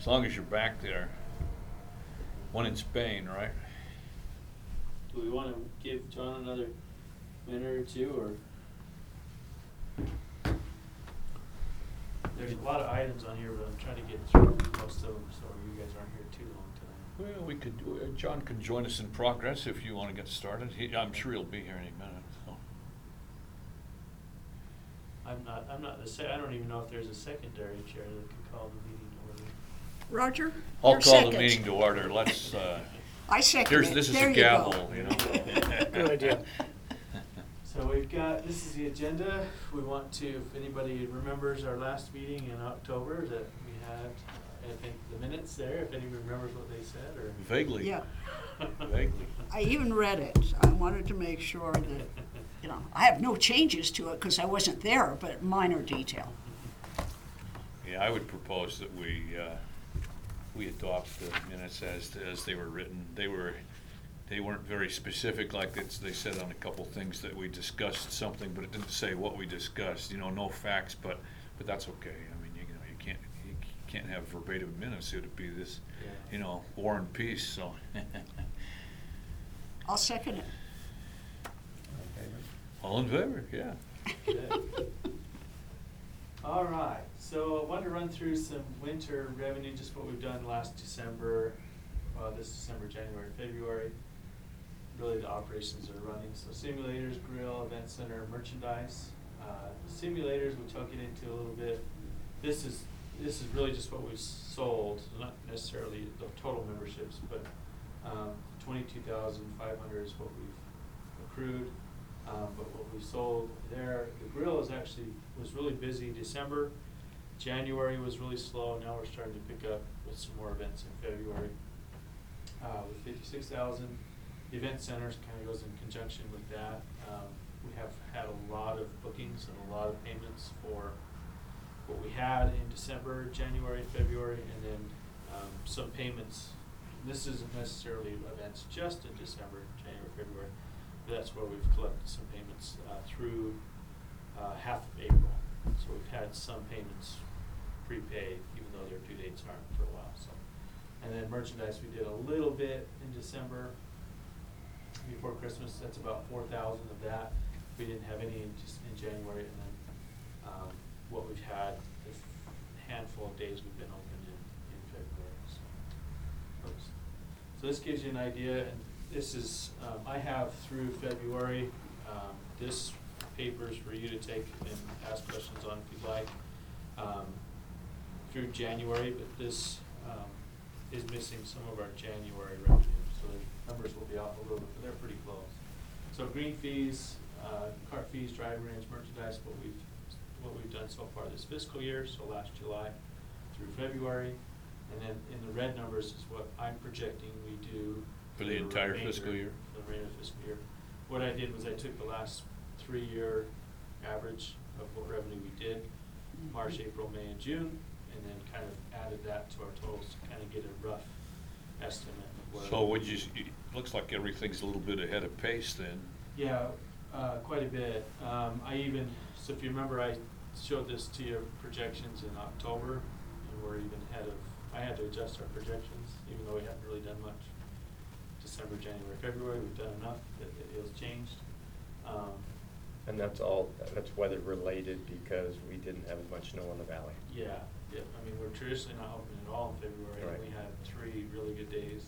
As long as you're back there. One in Spain, right? Do we wanna give John another minute or two, or? There's a lot of items on here, but I'm trying to get through most of them, so you guys aren't here too long tonight. Well, we could, John can join us in progress if you want to get started. I'm sure he'll be here any minute, so. I'm not I don't even know if there's a secondary chair that could call the meeting to order. Roger, I'll you're call second. the meeting to order. Let's, I second it. this is There a you go. gavel, you know? Good idea. So we've got, this is the agenda. We want to, if anybody remembers our last meeting in October that we had, I think the minutes there, if anybody remembers what they said, or? Vaguely. Yeah, Vaguely. I even read it. I wanted to make sure that, you know, I have no changes to it because I wasn't there, but minor detail. Yeah, I would propose that we adopt the minutes as they were written. They weren't very specific, like they said on a couple things that we discussed something, but it didn't say what we discussed, you know, no facts, but that's okay. I mean, you know, you can't have verbatim minutes. It would be this, Yeah. you know, war and peace, so. I'll second it. All in favor, yeah. Good. All right, so I wanted to run through some winter revenue, just what we've done last December, this December, January, February. Really the operations are running, so simulators, grill, event center, merchandise. Simulators, which I'll get into a little bit. This is really just what we've sold, not necessarily the total memberships, but 22,500 is what we've accrued. But what we sold there, the grill was really busy December. January was really slow. Now we're starting to pick up with some more events in February. With 56,000, the event centers kind of goes in conjunction with that. We have had a lot of bookings and a lot of payments for what we had in December, January, February, and then some payments. This isn't necessarily events just in December, January, February. That's where we've collected some payments through half of April. So we've had some payments prepaid, even though their due dates aren't for a while. So, and then merchandise, we did a little bit in December before Christmas. That's about 4,000 of that. We didn't have any in January, and then what we've had, the handful of days we've been open in February. So this gives you an idea, and this is, I have through February. This paper is for you to take and ask questions on if you'd like. Through January, but this is missing some of our January revenue, so the numbers will be off a little bit, but they're pretty close. So green fees, cart fees, driver range, merchandise, what we've done so far this fiscal year, so last July through February, and then in the red numbers is what I'm projecting we do For the entire remainder- fiscal year? For the remainder of the fiscal year. What I did was I took the last 3-year average of what revenue we did, March, April, May, and June, and then kind of added that to our totals to kind of get a rough estimate of what. So looks like everything's a little bit ahead of pace then. Yeah, quite a bit. So if you remember, I showed this to your projections in October, and we're even ahead of, I had to adjust our projections, even though we haven't really done much. December, January, February, we've done enough that it was changed. And that's weather related because we didn't have as much snow in the valley. Yeah, I mean, we're traditionally not open at all in February, and Right. we had 3 really good days.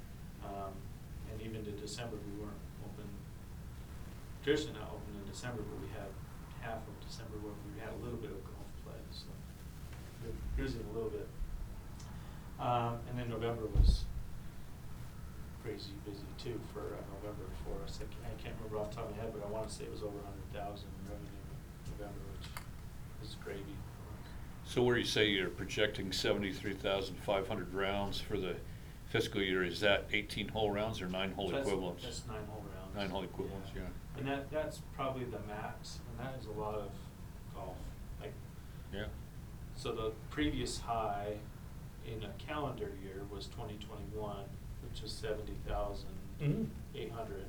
And even to December, we weren't open, traditionally not open in December, but we had half of December where we had a little bit of golf play, so we're cruising a little bit. And then November was crazy busy too for November for us. I can't remember off the top of my head, but I want to say it was over 100,000 in revenue in November, which is gravy for us. So where you say you're projecting 73,500 rounds for the fiscal year, is that 18 hole rounds or 9 hole So equivalents? That's 9 hole rounds. 9 hole equivalents, yeah. And that's probably the max, and that is a lot of golf. Yeah. So the previous high in a calendar year was 2021, which was 70,800.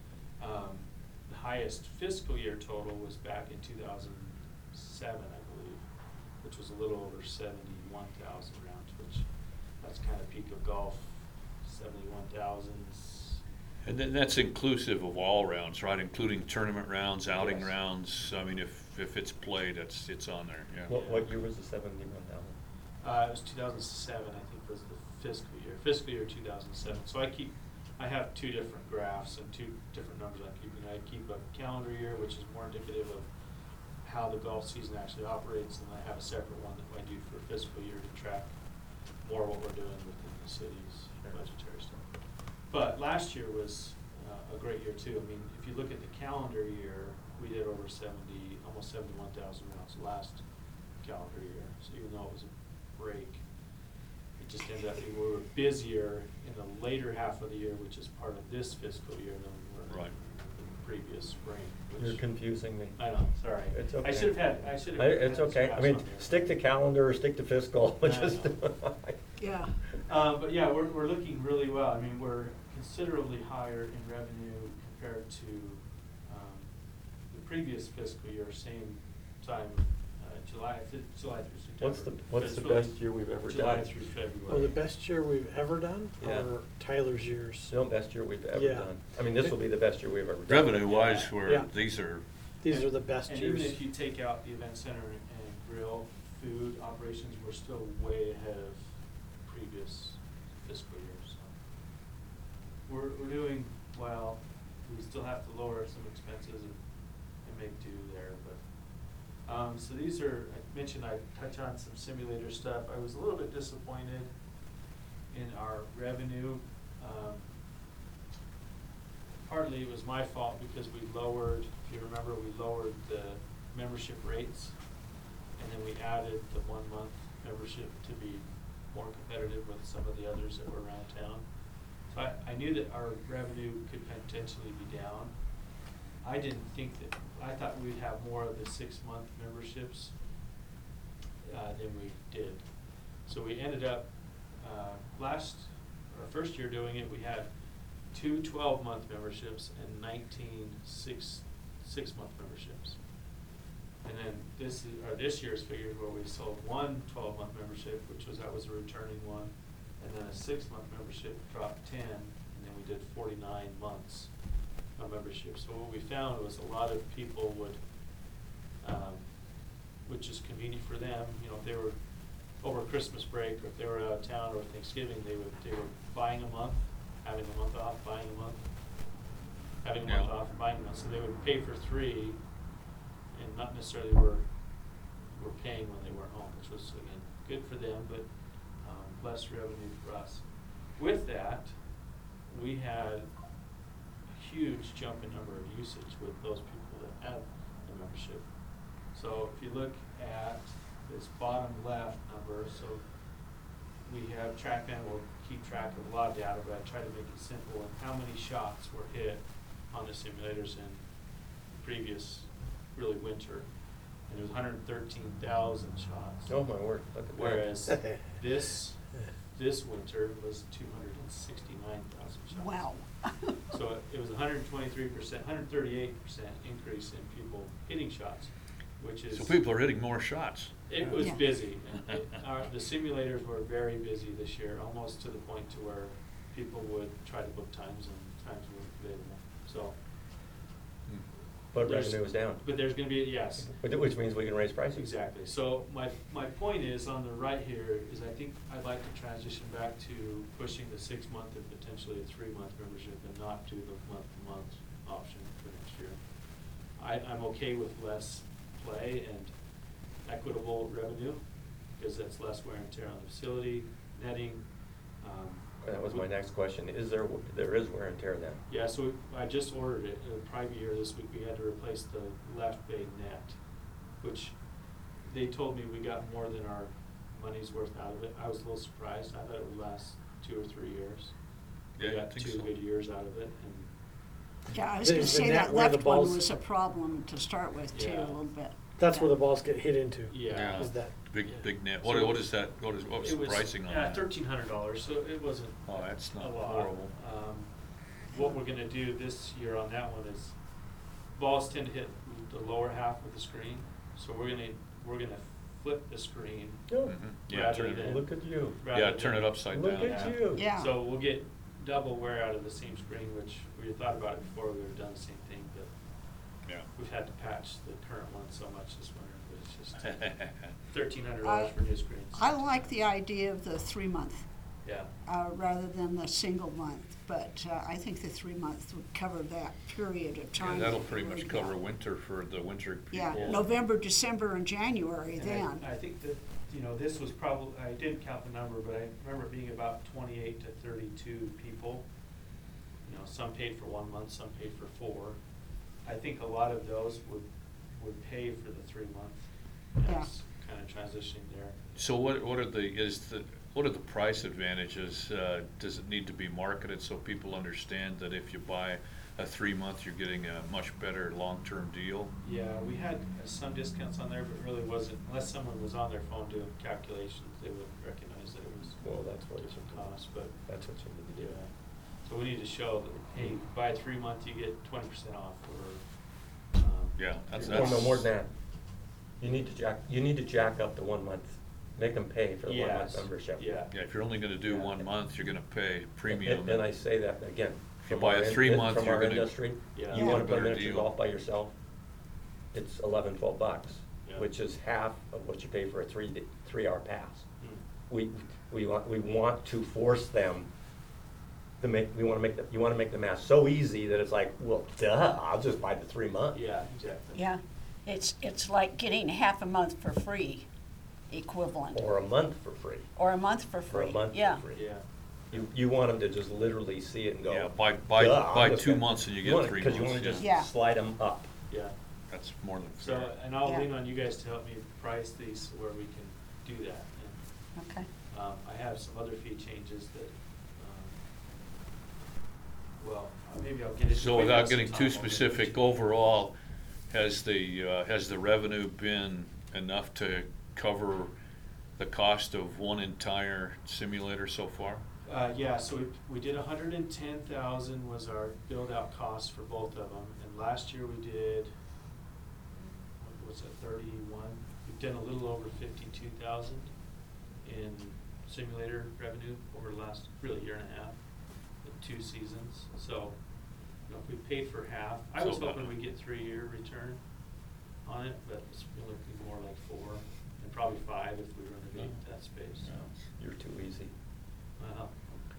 The highest fiscal year total was back in 2007, I believe, which was a little over 71,000 rounds, which That's kind of peak of golf, 71,000s. And then that's inclusive of all rounds, right? Including tournament rounds, outing Yes. rounds. I mean, if it's played, it's on there, yeah. What year was the 71,000? It was 2007, I think was the fiscal year 2007. So I have two different graphs and two different numbers I'm keeping. I keep a calendar year, which is more indicative of how the golf season actually operates, and I have a separate one that I do for fiscal year to track more what we're doing within the city's budgetary stuff. But last year was a great year too. I mean, if you look at the calendar year, we did over almost 71,000 rounds last calendar year. So even though it was a break, it just ended up being, we were busier in the later half of the year, which is part of this fiscal year, than we were Right. in the previous spring. You're which- confusing me. I know, sorry. It's okay. I should have had. It's okay. I mean, stick to calendar or stick to fiscal. I Just know. Yeah. But yeah, we're looking really well. I mean, we're considerably higher in revenue compared to the previous fiscal year, same time, July through September. What's the But it's best year we've ever July done? through February. Well, the best year we've ever done, Yeah. or Tyler's years? No, best year we've ever Yeah. done. I mean, this will be the best year we've ever done. Revenue-wise, Yeah. these are, These are the best And years. even if you take out the event center and grill food operations, we're still way ahead of previous fiscal years. So we're doing well. We still have to lower some expenses and make do there, but so these are, I mentioned I touch on some simulator stuff. I was a little bit disappointed in our revenue. Partly it was my fault because we lowered, if you remember, we lowered the membership rates, and then we added the 1 month membership to be more competitive with some of the others that were around town. So I knew that our revenue could potentially be down. I didn't think that, I thought we'd have more of the 6 month memberships than we did. So we ended up, our first year doing it, we had 2 12-month memberships and 19 six-month memberships. And then this year's figures where we sold 1 12-month membership, that was a returning one, and then a 6-month membership dropped 10, and then we did 49 months of membership. So what we found was a lot of people would, which is convenient for them, you know, if they were over Christmas break, or if they were out of town or Thanksgiving, they were buying a month, having a month off, buying a month, having a month Yeah. off, and buying a month. So they would pay for 3, and not necessarily were paying when they weren't home, which was, again, good for them, but less revenue for us. With that, we had a huge jump in number of usage with those people that had the membership. So if you look at this bottom left number, so we have TrackMan will keep track of a lot of data, but I try to make it simple, and how many shots were hit on the simulators in the previous, really, winter. And it was 113,000 shots. Oh, my word, look at that. Whereas this winter was 269,000 shots. Wow. So it was 123%, 138% increase in people hitting shots, which is. so people are hitting more shots. It was Yeah. busy. The simulators were very busy this year, almost to the point to where people would try to book times and times weren't available. So. But there's- revenue was down. But there's gonna be, yes. Which means we can raise prices. Exactly. So my point is, on the right here, is I think I'd like to transition back to pushing the 6 month and potentially a 3 month membership and not do the month-to-month option for next year. I'm okay with less play and equitable revenue, because that's less wear and tear on the facility, netting. That was my next question. There is wear and tear then? Yeah, so I just ordered it. It'll probably be here this week. We had to replace the left bay net, which they told me we got more than our money's worth out of it. I was a little surprised. I thought it would last 2 or 3 years. Yeah, We I got think 2 so. good years out of it, and Yeah, I was The- gonna the say net that where the left one balls- was a problem to start with too, Yeah. a little bit. That's where the balls get hit into. yeah. Is that? Big net. So What is that? What was it the pricing on that? $1,300, so it wasn't Oh, that's a not lot. horrible. What we're gonna do this year on that one is, balls tend to hit the lower half of the screen, so we're gonna flip the screen. Oh, Yeah, Rather turn it, than- look at you. rather yeah, turn than- it upside Look down. at Yeah. you. Yeah. So we'll get double wear out of the same screen, which we thought about it before, we were done the same thing, but Yeah. we've had to patch the current one so much this winter, but it's just $1,300 for new screens. I like the idea of the 3-month, Yeah, rather than the single month, but I think the 3-month would cover that period of Yeah, time. that'll that pretty we're much right cover now. winter for the winter people. Yeah, Yeah. November, December, and January and then. I think that, you know, this was probably, I didn't count the number, but I remember it being about 28 to 32 people. You know, some paid for 1 month, some paid for 4. I think a lot of those would pay for the 3-month. Yeah. As kind of transitioning there. So what are the price advantages? Does it need to be marketed so people understand that if you buy a 3-month, you're getting a much better long-term deal? Yeah, we had some discounts on there, but really wasn't, unless someone was on their phone doing calculations, they would recognize that it was Well, that's what different you- cost, but, That's what you need to yeah. do. So we need to show that, hey, buy a 3-month, you get 20% off, or, Yeah, that's- Well, no, more than that. You need to jack up the 1 month, make them pay for the 1 month Yes, membership. yeah. Yeah, if you're only gonna do Yeah. 1 month, you're gonna pay premium. And I say that again. If you from buy our a in- 3-month, from you're our gonna- industry, Yeah. you Yeah. wanna play Better miniature deal. golf by yourself, it's $11-12, Yeah. which is half of what you pay for a 3-hour pass. Hmm. We want to force them to make, you wanna make the math so easy that it's like, well, duh, I'll just buy the 3-month. Yeah, exactly. Yeah, it's like getting half a month for free equivalent, Or a month for free. or a month for Or free. a month Yeah. for free. Yeah. You want them to just literally see it and go. Yeah, "Duh, buy I'm just 2 gonna-" months and you get 3 Because you months, wanna just yeah. slide them up. Yeah. That's more than So, fair. and I'll Yeah. lean on you guys to help me price these where we can do that. And, Okay. I have some other fee changes that, well, maybe I'll get into. So maybe without some getting time too I'll get into specific, it. overall, has the revenue been enough to cover the cost of one entire simulator so far? Yeah, so we did 110,000 was our build-out cost for both of them, and last year we did, what was it, 31? We've done a little over 52,000 in simulator revenue over the last, really, year and a half, with 2 seasons. So, you know, if we paid for half, I was So about- hoping we'd get 3-year return on it, but it's really looking more like 4, and probably 5 if we renovate that space. You're too easy. Well,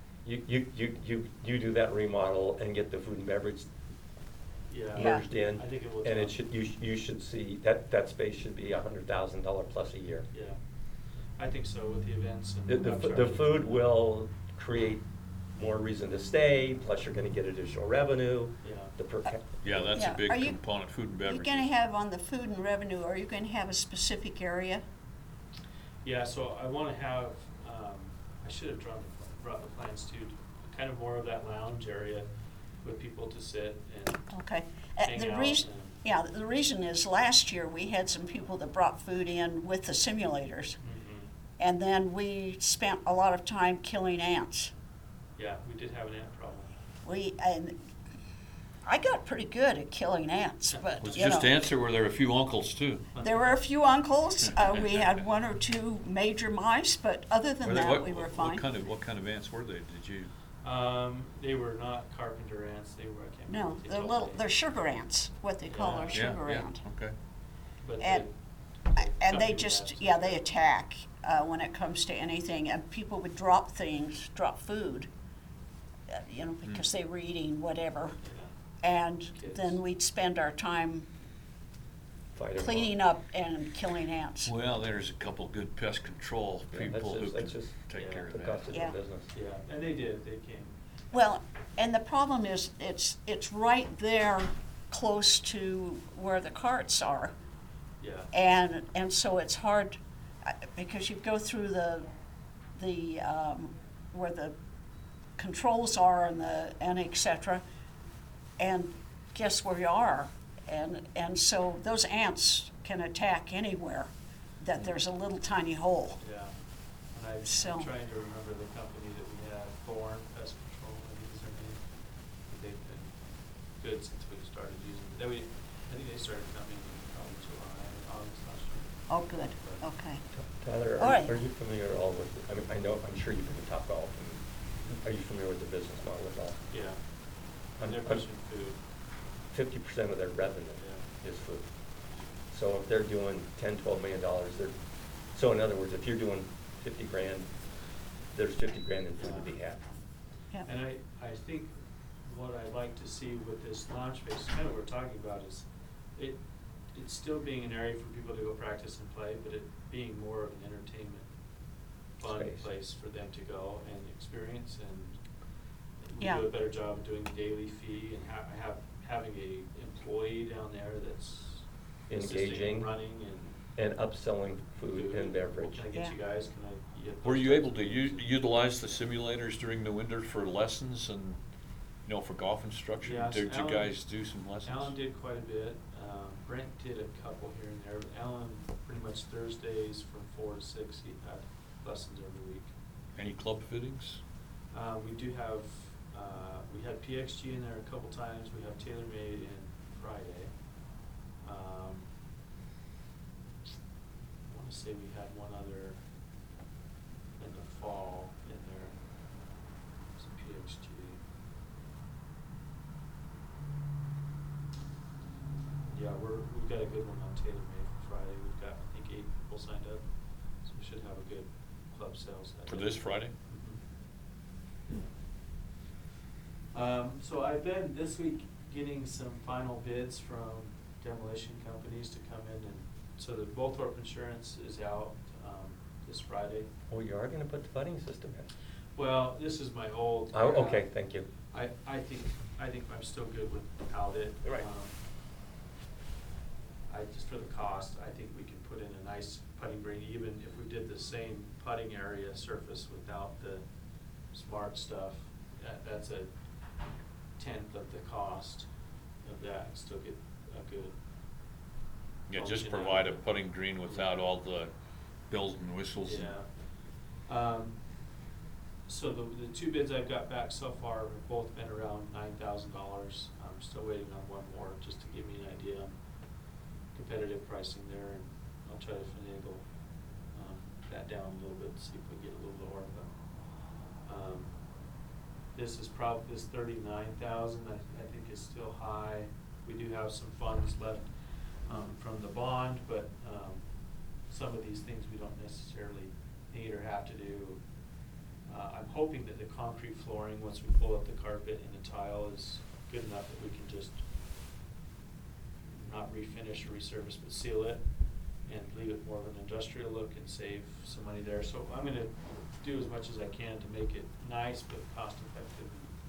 You do that remodel and get the food and beverage yeah. merged in. I think it will. And it come. should, you should see, that space should be $100,000 plus a year. Yeah, I think so with the events and. The food will create more reason to stay, plus you're gonna get additional revenue. Yeah. The per cap. Yeah, that's Yeah. a big Are you- component, food and You're beverages. gonna have on the food and revenue, are you gonna have a specific area? Yeah, so I wanna have, I should have brought the plans too, kind of more of that lounge area with people to sit and Okay. hang The out. reason, and- yeah, the reason is last year we had some people that brought food in with the simulators. Mhm. And then we spent a lot of time killing ants. Yeah, we did have an ant problem. And I got pretty good at killing ants, but, Was it you know. just ants or were there a few uncles too? There were a few uncles, we had 1 or 2 major mice, but other than that, we were fine. What kind of ants were they? Did you? They were not carpenter ants, they were, I can't remember No, what they they're told little, me. they're sugar ants, what they call Yeah. our Yeah, sugar yeah, ant. okay. But And, they and they come to just, that. yeah, they attack, when it comes to anything, and people would drop things, drop food, you know, because they were eating whatever. Yeah. And Kids. then we'd spend our time Fight 'em off. cleaning up and killing ants. Well, there's a couple good pest control Yeah, that's people who just- can that's just take Yeah. care of The that. cost of Yeah. doing business. Yeah, and they did, they came. Well, and the problem is, it's right there close to where the carts are. Yeah. And so it's hard, because you go through where the controls are and et cetera, and guess where you are? And so those ants can attack anywhere that there's a little tiny hole. Yeah, and I'm So- trying to remember the company that we had, Thorn Pest Control, I think is their name. They've been good since we started using them. I think they started coming in probably July, August last year. Oh, good, okay. Tyler, All right. are you familiar at all with, I mean, I know, I'm sure you've been to Topgolf, and are you familiar with the business model at all? Yeah. I'm- And they're I'm- pushing food. 50% of their revenue Yeah. is food. So if they're doing $10, $12 million, so in other words, if you're doing 50 grand, there's 50 grand in food to be had. Yeah. And I think what I'd like to see with this launch space, kind of what we're talking about, is it's still being an area for people to go practice and play, but it being more of an entertainment, fun Space. place for them to go and experience, and we Yeah. do a better job of doing the daily fee and having a employee down there that's assisting Engaging. and running And upselling food and Well, beverage. can I get you Yeah. guys, can I get? Were those you types able of to things? utilize the simulators during the winter for lessons and, for golf instruction? Yes, Did you Alan- guys do some lessons? Alan did quite a bit. Brent did a couple here and there, but Alan, pretty much Thursdays from 4 to 6, he had lessons every week. Any club fittings? We do have, we had PXG in there a couple times, we have TaylorMade in Friday. I wanna say we had one other in the fall in there, some PXG. Yeah, we've got a good one on TaylorMade for Friday, we've got, I think, 8 people signed up, so we should have a good club sales that For day. this Friday? So I've been this week getting some final bids from demolition companies to come in, and so the Bolthorpe Insurance is out, this Friday. Oh, you are gonna put the putting system in? Well, this is my old. Oh, okay, thank you. I think I'm still good without it. Right. Just for the cost, I think we can put in a nice putting green, even if we did the same putting area surface without the smart stuff. That's a tenth of the cost of that, and still get a good. Yeah, just function out provide a of it. putting green without all the bells and whistles. Yeah. So the two bids I've got back so far have both been around $9,000. I'm still waiting on one more, just to give me an idea on competitive pricing there, and I'll try to finagle that down a little bit, see if we get a little lower, but this is this 39,000, I think is still high. We do have some funds left from the bond, but some of these things we don't necessarily need or have to do. I'm hoping that the concrete flooring, once we pull up the carpet and the tile, is good enough that we can just not refinish or resurface, but seal it and leave it more of an industrial look and save some money there. So I'm gonna do as much as I can to make it nice but cost effective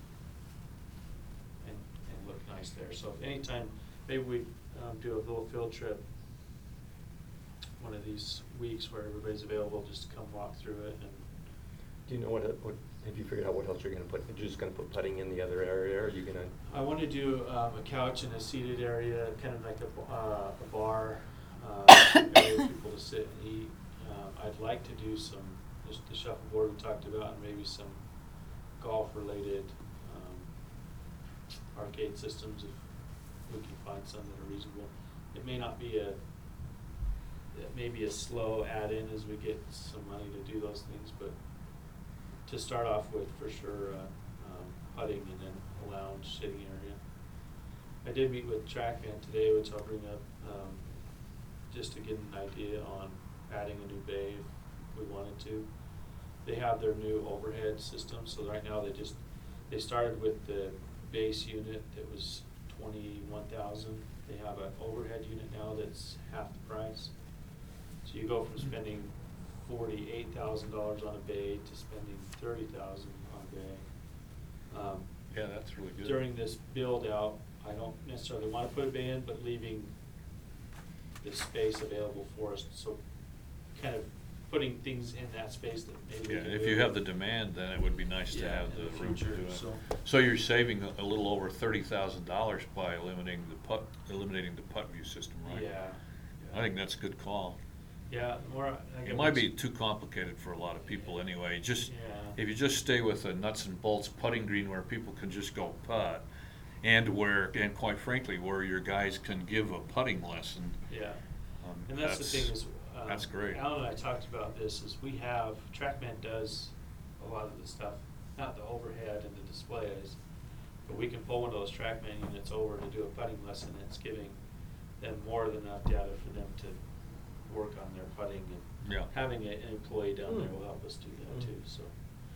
and look nice there. So if anytime, maybe we do a little field trip one of these weeks where everybody's available, just to come walk through it. And Do you know what, have you figured out what else you're gonna put? You're just gonna put putting in the other area, or are you gonna? I want to do a couch in a seated area, kind of like a bar, area for people to sit and eat. I'd like to do some, just the shuffleboard we talked about, and maybe some golf-related arcade systems if we can find some that are reasonable. It may not be it may be a slow add-in as we get some money to do those things, but to start off with, for sure, putting and then a lounge sitting area. I did meet with TrackMan today, which I'll bring up, just to get an idea on adding a new bay if we wanted to. They have their new overhead system, so right now they started with the base unit that was 21,000. They have an overhead unit now that's half the price. So you go from spending $48,000 on a bay to spending $30,000 on a bay. Yeah, that's really good. During this build out, I don't necessarily want to put a bay in, but leaving the space available for us, so kind of putting things in that space that maybe. Yeah, we can if do. you have the demand, then it would be nice to Yeah, have in the the room to future, do it. so- So you're saving a little over $30,000 by eliminating the putt view system, right? Yeah. I think that's a good call. Yeah, the more. It might be too complicated for a lot of people anyway. Just, Yeah. if you just stay with a nuts and bolts putting green where people can just go putt, and quite frankly, where your guys can give a putting lesson. Yeah. And that's the thing is, That's great. Alan and I talked about this, is we have, TrackMan does a lot of the stuff, not the overhead and the displays, but we can pull one of those TrackMan units over to do a putting lesson, and it's giving them more than enough data for them to work on their putting, and Yeah. having an employee down there Hmm. will help us do that Hmm. too, so.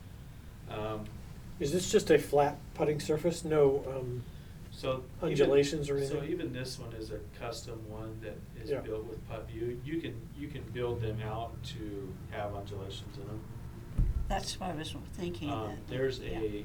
Is this just a flat putting surface? No, So. Undulations or So anything? even this one is a custom one that is Yeah. built with PutView. You can build them out to have undulations in them. That's what I was thinking. There's yeah.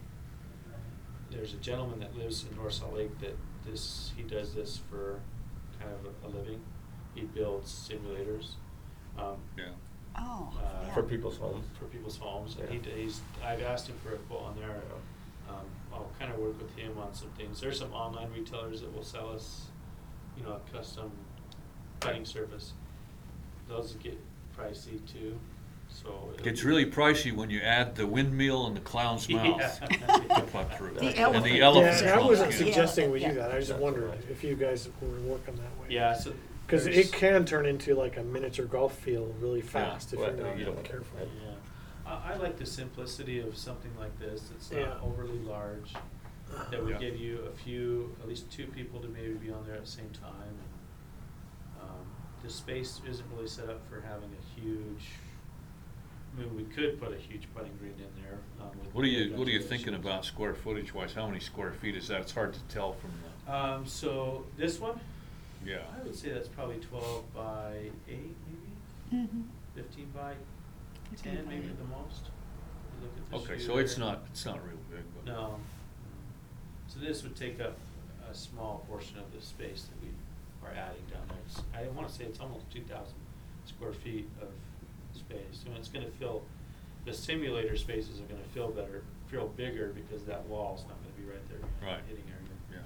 there's a gentleman that lives in North Salt Lake that he does this for kind of a living. He builds simulators. Yeah. Oh, yeah. For people's homes. For people's homes, and Yeah. I've asked him for a quote on there. I'll kind of work with him on some things. There's some online retailers that will sell us, a custom putting surface. Those get pricey too, so. It's really pricey when you add the windmill and the clown's mouth Yeah. to putt through. The And elephant. the elephant. Yeah, I trunk, wasn't yeah. suggesting we Yeah. do that. I just That's wondered right. if you guys were working that way. Yeah, so. Because there's- it can turn into like a miniature golf field really fast if Well, you're not you don't want careful. that. Yeah, I like the simplicity of something like this. It's Yeah. not overly large. That would Yeah. give you at least two people to maybe be on there at the same time. And, the space isn't really set up for having a huge. I mean, we could put a huge putting green in there. With What are you ventilation. thinking about square footage wise? How many square feet is that? It's hard to tell from the, So this one, yeah. I would say that's probably 12 by 8, maybe Mhm. 15 by 15 10, by maybe 8. at the most. You look at this Okay, view so it's there. not real big, but. No. So this would take up a small portion of the space that we are adding down there. I want to say it's almost 2,000 square feet of space. And it's going to the simulator spaces are going to feel bigger because that wall's not going to be right there Right. hitting area.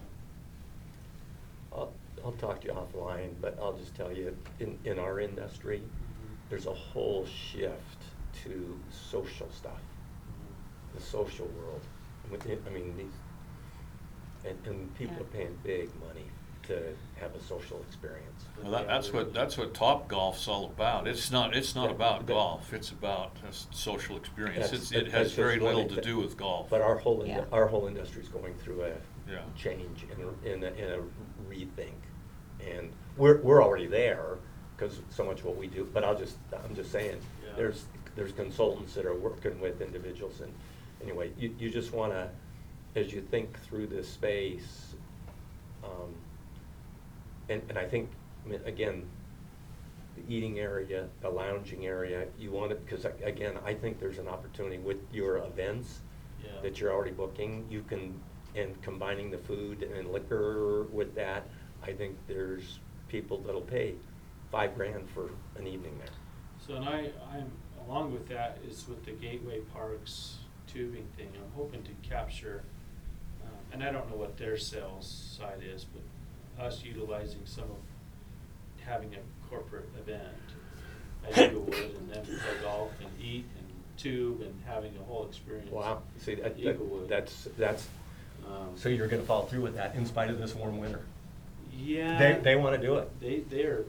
Yeah. I'll talk to you offline, but I'll just tell you, in our industry, there's a whole shift to social stuff, the social world. I mean, and people Yeah. are paying big money to have a social experience. Well, that's what Top Golf's all about. It's not Yeah, about but- golf. It's about a social experience. That's- It has that's very just one little to thing. do with golf. But our whole Yeah. industry is going through a Yeah. change and a rethink, and we're already there because so much what we do. But I'm just saying, Yeah. there's consultants that are working with individuals, and anyway, you just want to, as you think through this space, and I think, I mean, again, the eating area, the lounging area, you want it, because again, I think there's an opportunity with your events Yeah. that you're already booking, you can, and combining the food and liquor with that, I think there's people that'll pay $5,000 for an evening there. So, and I'm, along with that is with the Gateway Parks tubing thing, I'm hoping to capture, and I don't know what their sales side is, but us utilizing some of, having a corporate event at Eaglewood and then play golf and eat and tube and having a whole experience. Wow, see, Eaglewood. that's, Um, so you're gonna follow through with that in spite of this warm winter? Yeah. They wanna do it. They are,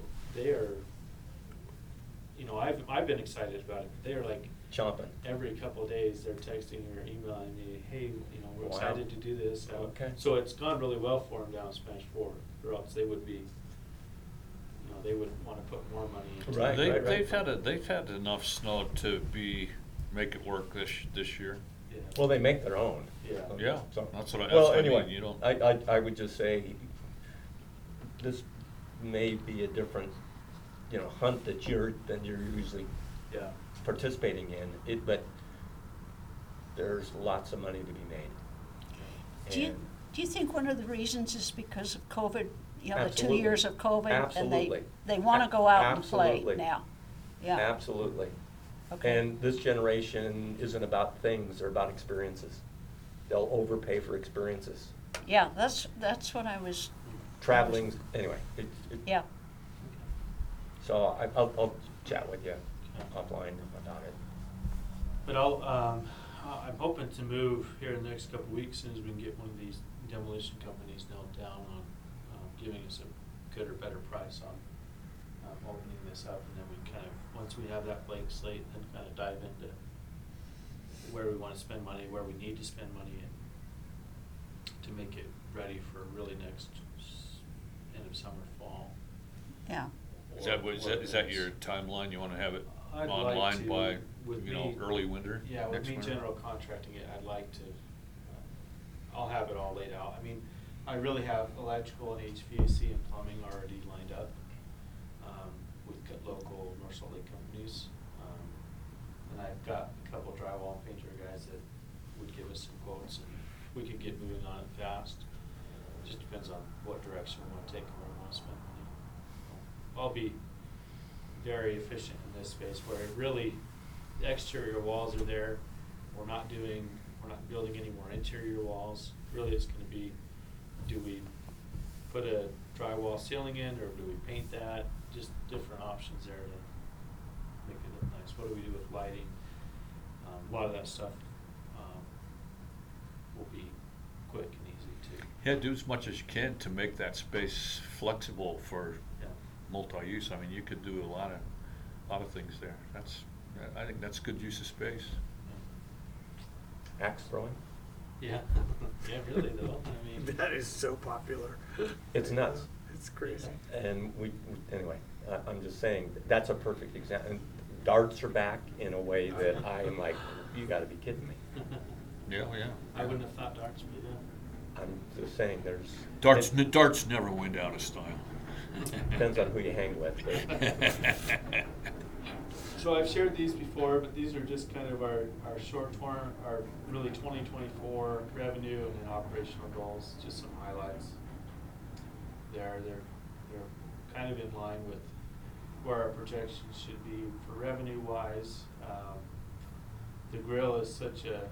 I've been excited about it. They're like, Chomping. every couple of days, they're texting or emailing me, hey, we're Wow. excited to do this. Okay. So it's gone really well for them down in Spanish Fork, or else they would be, they would wanna put more money into it. Right, right, right. They've had enough snow to make it work this year. Yeah. Well, they make their own. Yeah. Yeah, So- that's what Well, I mean, anyway, you don't. I would just say, this may be a different, hunt that you're usually Yeah. participating in, but there's lots of money to be made. And- Do you think one of the reasons is because of COVID, the 2 Absolutely. years of COVID? Absolutely. And they want to go out and play Absolutely. now? Yeah. Absolutely. Okay. And this generation isn't about things, they're about experiences. They'll overpay for experiences. Yeah, that's what I was, Traveling, anyway, yeah. so I'll chat with you offline about it. But I'm hoping to move here in the next couple of weeks, as soon as we can get one of these demolition companies nailed down on giving us a good or better price on opening this up, and then we kind of, once we have that blank slate, then kind of dive into where we wanna spend money, where we need to spend money, and to make it ready for really next end of summer, fall. Yeah. Is that, or is that your events. timeline? You wanna have it I'd like online to, by, with you know, me- early winter? Yeah, with next me winter? general contracting it, I'd like to, I'll have it all laid out. I mean, I really have electrical and HVAC and plumbing already lined up, with local North Salt Lake companies. And I've got a couple drywall and painter guys that would give us some quotes, and we could get moving on it fast. Just depends on what direction we wanna take and where we wanna spend money. I'll be very efficient in this space where it really, the exterior walls are there. We're not building any more interior walls. Really, it's gonna be, do we put a drywall ceiling in, or do we paint that? Just different options there to make it look nice. What do we do with lighting? A lot of that stuff, will be quick and easy too. Yeah, do as much as you can to make that space flexible for Yeah. multi-use. I mean, you could do a lot of things there. I think that's good use of space. Axe throwing? Yeah, yeah, really though, I mean. That is so popular. It's nuts. It's crazy. And anyway, I'm just saying, that's a perfect example. Darts are back in a way that I am like, you gotta be kidding me. Yeah, yeah. I wouldn't have thought darts would be that. I'm just saying, there's. Darts never went out of style. Depends on who you hang with, but. So I've shared these before, but these are just kind of our short-term, our really 2024 revenue and then operational goals, just some highlights. They're kind of in line with where our projections should be for revenue-wise. The grill is such a,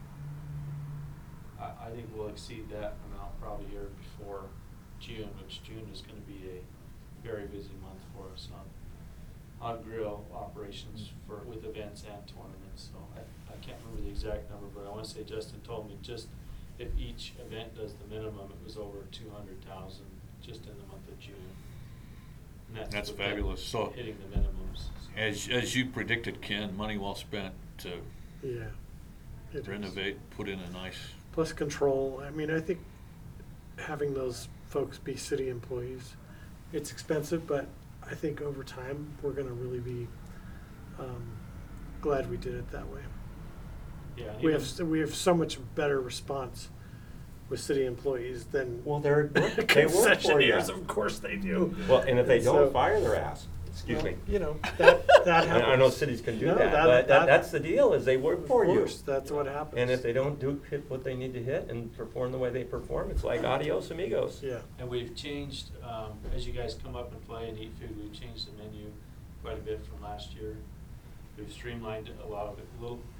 I think we'll exceed that amount probably here before June, which June is gonna be a very busy month for us on grill operations with events and tournaments. So I can't remember the exact number, but I wanna say Justin told me just if each event does the minimum, it was over 200,000 just in the month of June. And That's without fabulous. So, hitting the minimums. So. as you predicted, Ken, money well spent to Yeah. it is. renovate, put in a nice. Plus control. I mean, I think having those folks be city employees, it's expensive, but I think over time, we're gonna really be glad we did it that way. Yeah, We even- have so much better response with city employees than Well, they work for you. concessionaires. Of course they do. Well, and if they So- don't, fire their ass. Excuse Well, me. You know, that happens. I know cities can do No, that, but that's the deal, is they work for you. Of course, that's what happens. And if they don't hit what they need to hit and perform the way they perform, it's like adios amigos. Yeah. And we've changed, as you guys come up and play and eat food, we've changed the menu quite a bit from last year. We've streamlined a lot of it,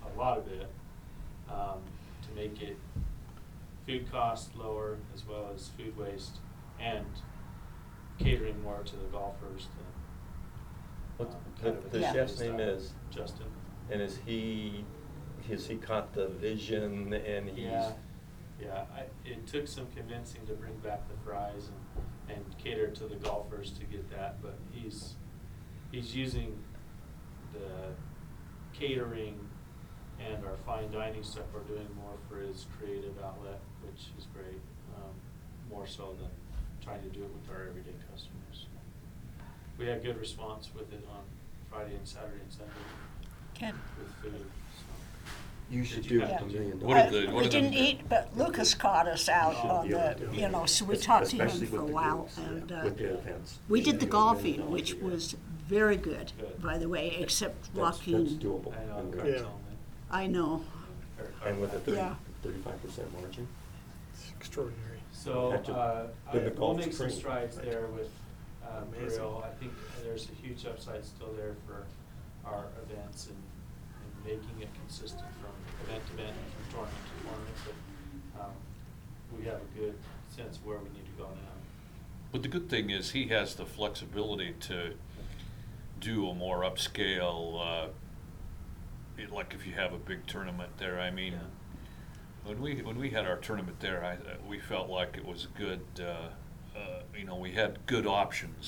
to make it food cost lower as well as food waste and catering more to the golfers. What kind of a the Yeah. chef's name is, Justin. and has he caught the vision and he's. Yeah, it took some convincing to bring back the fries and cater to the golfers to get that, but he's using the catering and our fine dining stuff we're doing more for his creative outlet, which is great, more so than trying to do it with our everyday customers. We had good response with it on Friday and Saturday and Sunday Good. with food, so. You should Did you do have $1 to? million. What did the- We didn't eat, but Lucas caught us out Oh, on yeah, the, yeah. you know, so we talked to him Especially for a with the while. groups, yeah, And with the events. we did the Yeah, golfing, yeah, which yeah. was very good, Good. by the way, except That's Joaquin. doable. I know, And, Craig's Yeah. telling me. I know. And with the Yeah. 35% margin. It's extraordinary. So, Actually, with the we'll golf make some training. strides there with, Amazing. grill. I think there's a huge upside still there for our events and making it consistent from event to event and from tournament to tournament, but, we have a good sense of where we need to go now. But the good thing is he has the flexibility to do a more upscale, like if you have a big tournament there. I mean, Yeah. when we had our tournament there, we felt like it was good. You know, we had good options.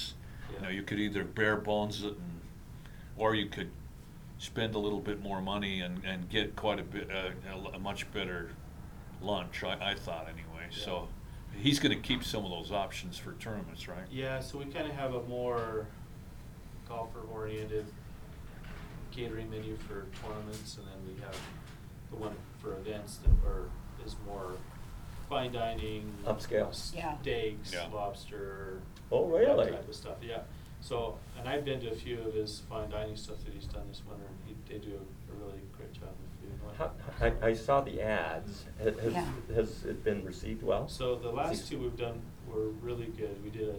You know, you could either bare bones it, or you could spend a little bit more money and get quite a bit, a much better lunch, I thought anyway. So he's gonna keep some of those options for tournaments, right? Yeah, so we kind of have a more golfer-oriented catering menu for tournaments, and then we have the one for events is more fine dining. Upscale. Yeah. Steaks, Yeah. lobster. Oh, really? That type of stuff, yeah. So, and I've been to a few of his fine dining stuff that he's done this winter, and they do a really great job with food. I saw the ads. Yeah. Has it been received well? So the last two we've done were really good. We did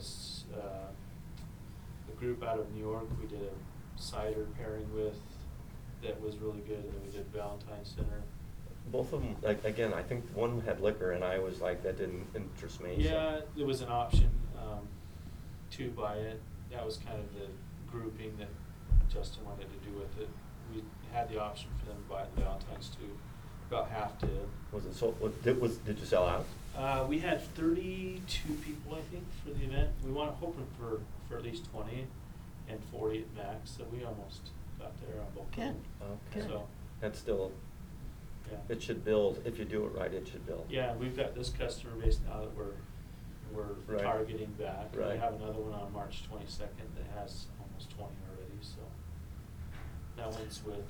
a group out of New York, we did a cider pairing with, that was really good, and then we did Valentine's dinner. Both of them, like, again, I think one had liquor, and I was like, that didn't interest me. so- Yeah, there was an option to buy it. That was kind of the grouping that Justin wanted to do with it. We had the option for them to buy the Valentine's too. About half did. Was it sold, did you sell out? We had 32 people, I think, for the event. We wanted, hoping for at least 20 and 40 at max, so we almost got there on both. Good. Okay. So, That's still, yeah. it should build, if you do it right, it should build. Yeah, we've got this customer base now that we're Right. targeting back. We Right. have another one on March 22nd that has almost 20 already, so. That one's with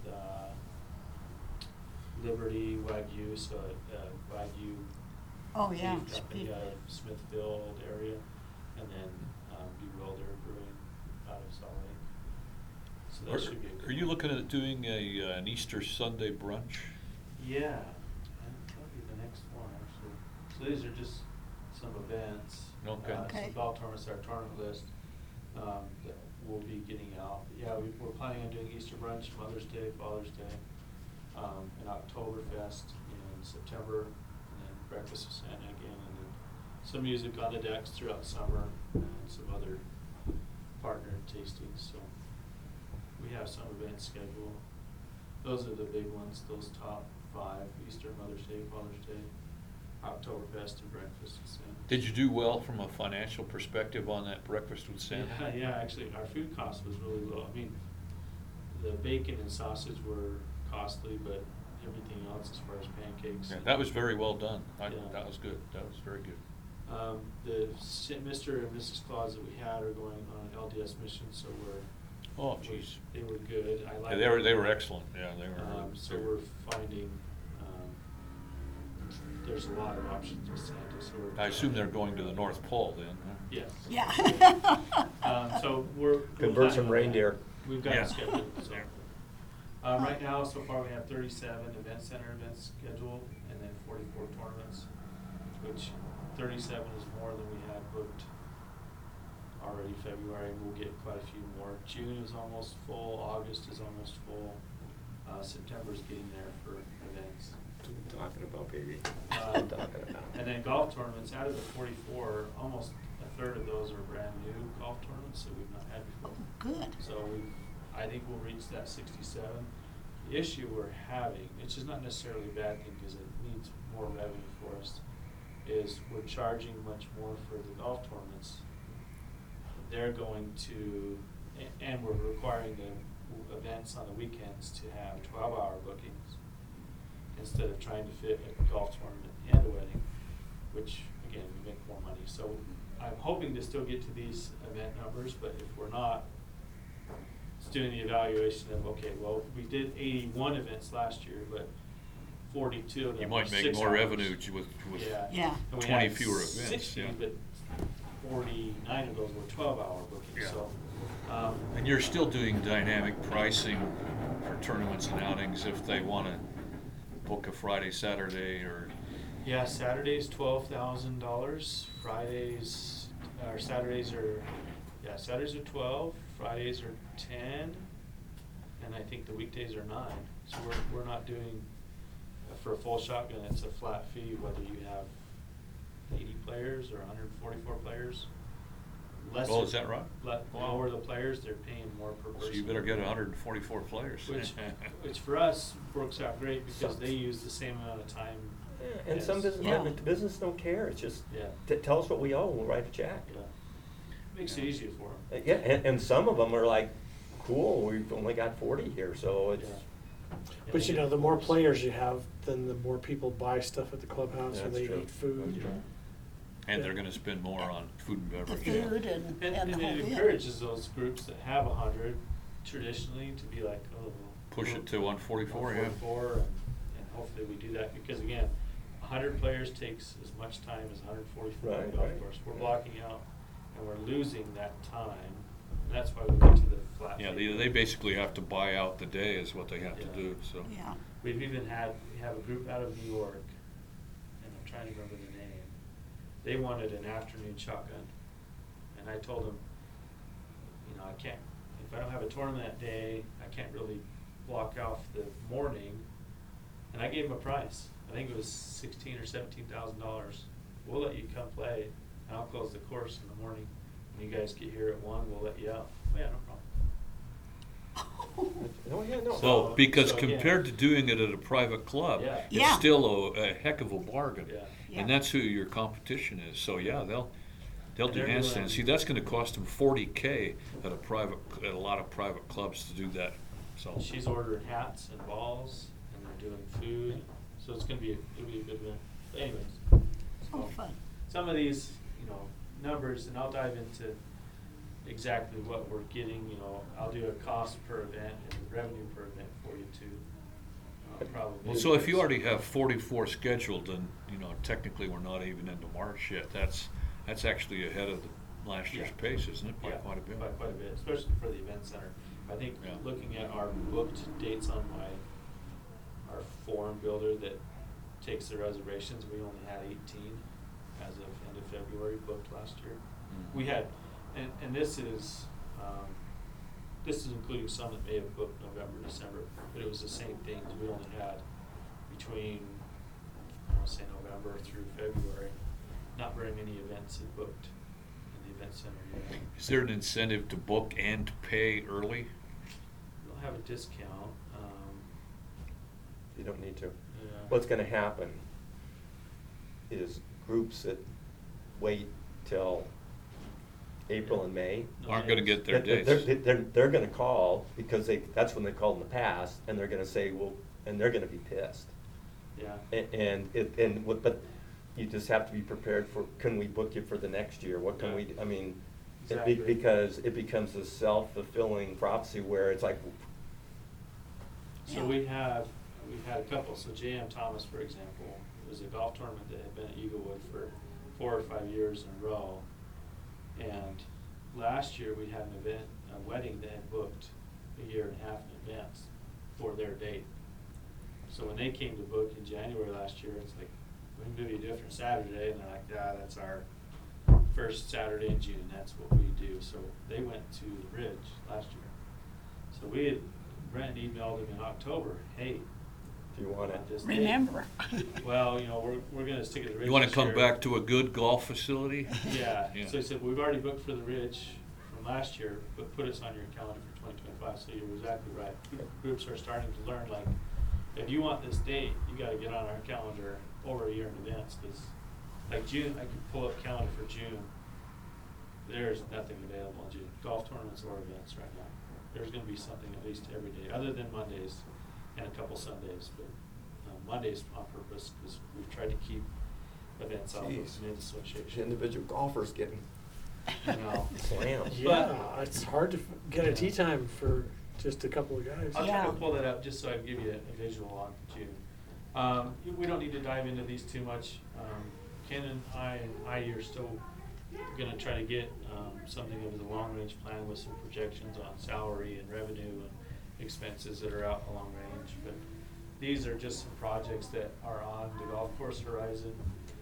Liberty Wagyu, so Wagyu. Oh, yeah. beef company out of Smithfield area, and then Bewilder Brewing out of Salt Lake. So that should be a good. Are you one. looking at doing an Easter Sunday brunch? Yeah, and that'll be the next one, actually. So these are just some events. Okay. Okay. Some golf tournaments, our tournament list, that we'll be getting out. Yeah, we're planning on doing Easter brunch, Mother's Day, Father's Day, and Oktoberfest in September, and then Breakfast with Santa again, and then some music on the decks throughout the summer, and some other partner tastings, so we have some events scheduled. Those are the big ones, those top 5, Easter, Mother's Day, Father's Day, Oktoberfest, and Breakfast with Santa. Did you do well from a financial perspective on that breakfast with Santa? Yeah, actually, our food cost was really low. I mean, the bacon and sausage were costly, but everything else as far as pancakes. Yeah, and- that was very well done. Yeah. That was good. That was very good. Mr. and Mrs. Claus that we had are going on an LDS mission, so Oh, jeez. they were good. I Yeah, like. they were excellent. Yeah, they were. So we're finding, there's a lot of options with Santa, so we're. I assume they're going to the North Pole then, huh? Yes. Yeah. So we're. Convert some planning on that. reindeer. We've got Yeah. it scheduled, so. Right now, so far, we have 37 event center events scheduled, and then 44 tournaments, which 37 is more than we had booked already February. We'll get quite a few more. June is almost full, August is almost full, September's getting there for events. That's what I'm talking about, baby. That's what I'm talking about. And then golf tournaments, out of the 44, almost a third of those are brand new golf tournaments that we've not had before. Good. So I think we'll reach that 67. The issue we're having, which is not necessarily a bad thing because it needs more revenue for us, is we're charging much more for the golf tournaments. They're going to, and we're requiring the events on the weekends to have 12-hour bookings instead of trying to fit a golf tournament and a wedding, which, again, we make more money. So I'm hoping to still get to these event numbers, but if we're not, it's doing the evaluation of, okay, well, we did 81 events last year, but 42 of them You were might make 6 more hours. revenue with Yeah. Yeah. And we 20 had fewer events, 60, yeah. but 49 of those were 12-hour bookings, Yeah. so. And you're still doing dynamic pricing for tournaments and outings if they want to book a Friday, Saturday, or Yeah, Saturday's $12,000. Fridays, or Saturdays are, Saturdays are 12, Fridays are 10, and I think the weekdays are 9. So we're not doing, for a full shotgun, it's a flat fee whether you have 80 players or 144 players. Oh, is that right? Lower the players, they're paying more per person. So you better get 144 players. Which for us works out great because they use the same amount of time. Yeah, and some as- business, Yeah. business don't care, it's just, Yeah. tell us what we owe, and we'll write a check. Yeah. Makes it easier for them. Yeah, and some of them are like, cool, we've only got 40 here, so it's, But you know, the more players you have, then the more people buy stuff at the clubhouse and That's they true. eat food. That's true. And they're gonna spend more on food and The beverage. food and the And whole it deal. encourages those groups that have 100 traditionally to be like, oh. Push it to 144, yeah. 144, and hopefully we do that, because again, 100 players takes as much time as 144 on the Right, golf right. course. We're blocking out, and we're losing that time, and that's why we went to the flat Yeah, fee. they basically have to buy out the day is what they have to Yeah. do, so. Yeah. We have a group out of New York, and I'm trying to remember the name. They wanted an afternoon shotgun, and I told them, you know, if I don't have a tournament that day, I can't really block off the morning. And I gave them a price. I think it was $16,000 or $17,000. We'll let you come play, and I'll close the course in the morning. When you guys get here at 1, we'll let you out. Oh, yeah, no problem. oh, yeah, no. Well, because so, yeah. compared to doing it at a private club, Yeah. it's Yeah. still a heck of a bargain. Yeah. Yeah. And that's who your competition is, so yeah, they'll do They're handstands. doing- See, that's gonna cost them $40K at a lot of private clubs to do that, so. She's ordering hats and balls, and they're doing food, so it'll be a good event. But anyways, Oh, so fun. some of these, you know, numbers, and I'll dive into exactly what we're getting. You know, I'll do a cost per event and revenue per event for you too. Probably. Well, so if you already have 44 scheduled, then, you know, technically we're not even into March yet. That's actually ahead of last year's Yeah. pace, isn't it, by Yeah, quite a bit? by quite a bit, especially for the event center. I think Yeah. looking at our booked dates on our form builder that takes the reservations, we only had 18 as of end of February booked last year. Mhm. We had, and this is including some that may have booked November, December, but it was the same things. We only had between, I want to say November through February, not very many events had booked in the event center yet. Is there an incentive to book and to pay early? We'll have a discount. You don't need to. Yeah. What's gonna happen is groups that wait till April and May. Aren't gonna get their they're- dates. They're gonna call, because that's when they called in the past, and they're gonna say, well, and they're gonna be pissed. Yeah. But you just have to be prepared for, can we book you for the next year? What can we, do? I mean, Exactly. because it becomes a self-fulfilling prophecy where it's like, So Yeah. we've had a couple. So J.M. Thomas, for example, it was a golf tournament that had been at Eaglewood for 4 or 5 years in a row. And last year we had an event, a wedding that had booked a year and a half in advance for their date. So when they came to book in January last year, it's like, we can do you a different Saturday, and they're like, yeah, that's our first Saturday in June, that's what we do. So they went to the Ridge last year. So Brent emailed him in October, hey, do you want it? this date? Remember. Well, you know, we're gonna stick at the Ridge. You wanna this come year. back to a good golf facility? Yeah, Yeah. so he said, we've already booked for the Ridge from last year, but put us on your calendar for 2025, so you're exactly right. Groups are starting to learn, like, if you want this date, you gotta get on our calendar over a year in advance, cause like June, I could pull up calendar for June. There's nothing available in June, golf tournaments or events right now. There's gonna be something at least every day, other than Mondays and a couple Sundays, but Mondays on purpose, because we've tried to keep events off of Jeez. mid-association. Individual golfers getting No. slammed. Yeah, it's hard to get a tee time for just a couple of guys. I'll try Yeah. to pull that up just so I can give you a visual on June. We don't need to dive into these too much. Ken and I are still gonna try to get something of the long-range plan with some projections on salary and revenue and expenses that are out along range. But these are just some projects that are on the golf course horizon.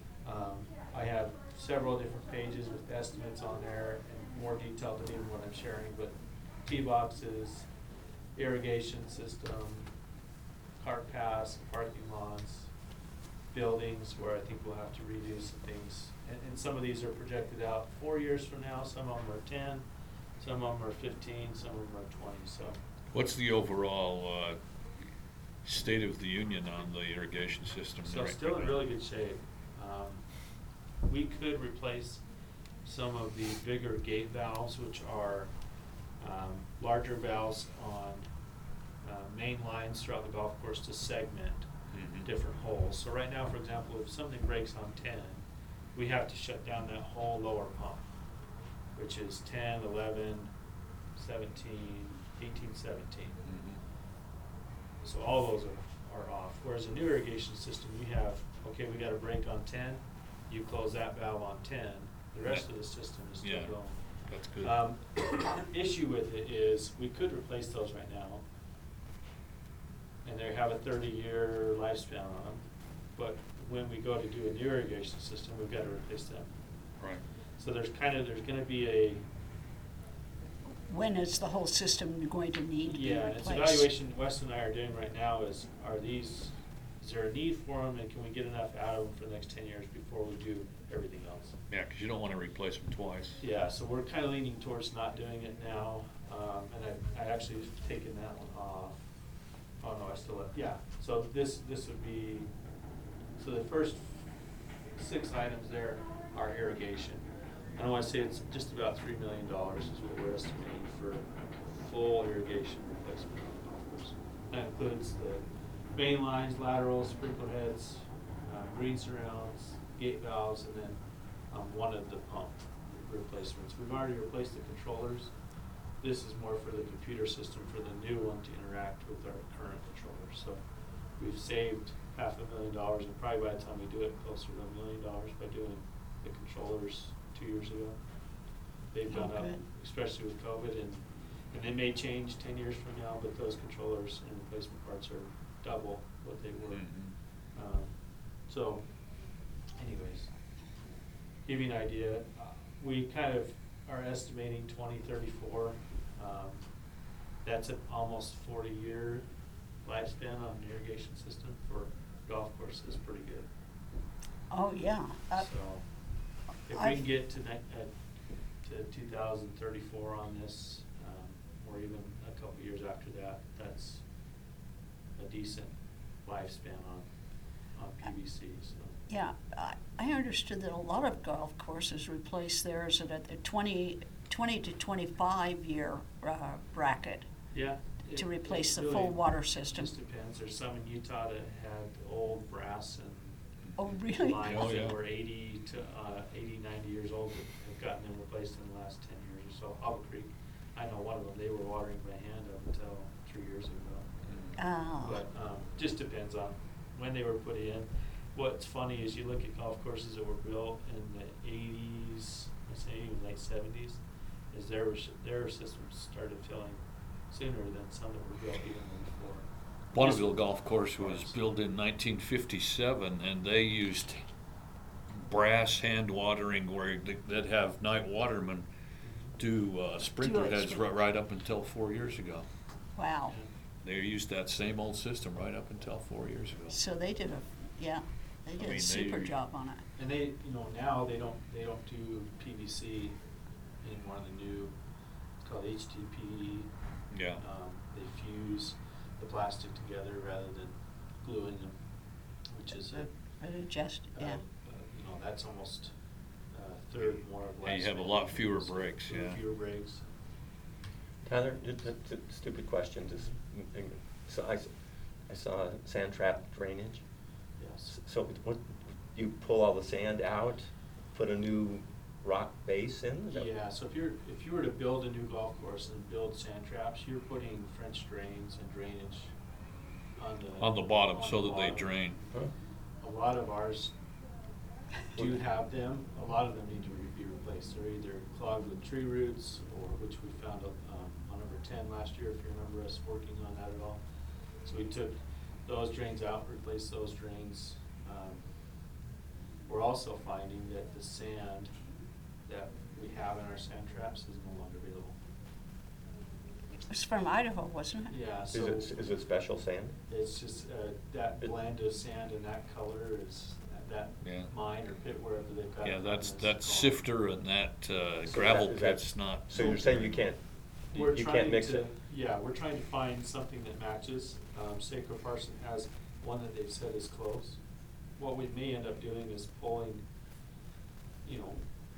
I have several different pages with estimates on there and more detail than even what I'm sharing, but tee boxes, irrigation system, cart paths, parking lots, buildings where I think we'll have to redo some things. And some of these are projected out 4 years from now, some of them are 10, some of them are 15, some of them are 20, so. What's the overall state of the union on the irrigation system? So right still in now? really good shape. We could replace some of the bigger gate valves, which are larger valves on main lines throughout the golf course to segment Mhm. different holes. So right now, for example, if something breaks on 10, we have to shut down that whole lower pump, which is 10, 11, 17, 18, 17. Mhm. So all those are off. Whereas a new irrigation system, we have, okay, we got a break on 10, you close that valve on 10, the rest Yeah. of the system is still Yeah. going. That's good. Issue with it is, we could replace those right now, and they have a 30-year lifespan on them, but when we go to do a new irrigation system, we've got to replace them. Right. So there's gonna be a, When is the whole system going to need to be yeah, replaced? it's evaluation Wes and I are doing right now is there a need for them, and can we get enough out of them for the next 10 years before we do everything else? Yeah, because you don't want to replace them twice. Yeah, so we're kind of leaning towards not doing it now, and I actually have taken that one off. Oh, no, I still, yeah, so this would be, so the first 6 items there are irrigation. And I want to say it's just about $3 million is what we're estimating for full irrigation replacement on the golf course. That includes the main lines, laterals, sprinkler heads, green surrounds, gate valves, and then one of the pump replacements. We've already replaced the controllers. This is more for the computer system for the new one to interact with our current controller. So we've saved $500,000, and probably by the time we do it, closer to $1 million by doing the controllers 2 years ago. They've gone up, good. especially with COVID, and they may change 10 years from now, but those controllers and replacement parts are double what they were. Mhm. So, anyways, give you an idea, we kind of are estimating 2034. That's an almost 40-year lifespan on an irrigation system for golf courses, pretty good. Oh, yeah. So, if we I've- can get to 2034 on this, or even a couple years after that, that's a decent lifespan on PVC, so. Yeah, I understood that a lot of golf courses replace theirs at the 20 to 25-year bracket Yeah. to it replace the really full water system. Just depends. There's some in Utah that had old brass and Oh, really? lines Oh, yeah. that were 80 to 90 years old that have gotten them replaced in the last 10 years or so. Alba Creek, I know one of them, they were watering by hand up until 3 years ago. Oh. But just depends on when they were put in. What's funny is you look at golf courses that were built in the 80s, let's say even late 70s, is their systems started filling sooner than some that were built even before. Bonneville Golf Course was built in 1957, and they used brass hand watering where they'd have night watermen do sprinkler Do it. heads right up until 4 years ago. Wow. They used that same old system right up until 4 years ago. So they did they did mean, a super they- job on it. And they, now they don't do PVC anymore in the new, it's called HDPE. Yeah. They fuse the plastic together rather than gluing them, which is that's almost a third more of And you have a lifespan. lot fewer breaks, yeah. Fewer breaks. Tyler, just a stupid question, so I saw sand trap drainage. Yes. So what, you pull all the sand out, put a new rock base in? Is that- Yeah, so if you were to build a new golf course and build sand traps, you're putting French drains and drainage On the bottom, on so the that they bottom. drain. Huh? A lot of ours do have them. A lot of them need to be replaced. They're either clogged with tree roots, or which we found on number 10 last year, if you remember us working on that at all. So we took those drains out, replaced those drains. We're also finding that the sand that we have in our sand traps is no longer available. It's from Idaho, wasn't it? Yeah, so Is it special sand? it's just that blend of sand and that color is that Yeah. mine or pit wherever they've got. Yeah, it that's from that is sifter and that So gravel that- is that- pit's not. So you're saying you can't, We're you trying can't mix to, it? yeah, we're trying to find something that matches. Saco Parson has one that they've said is close. What we may end up doing is pulling,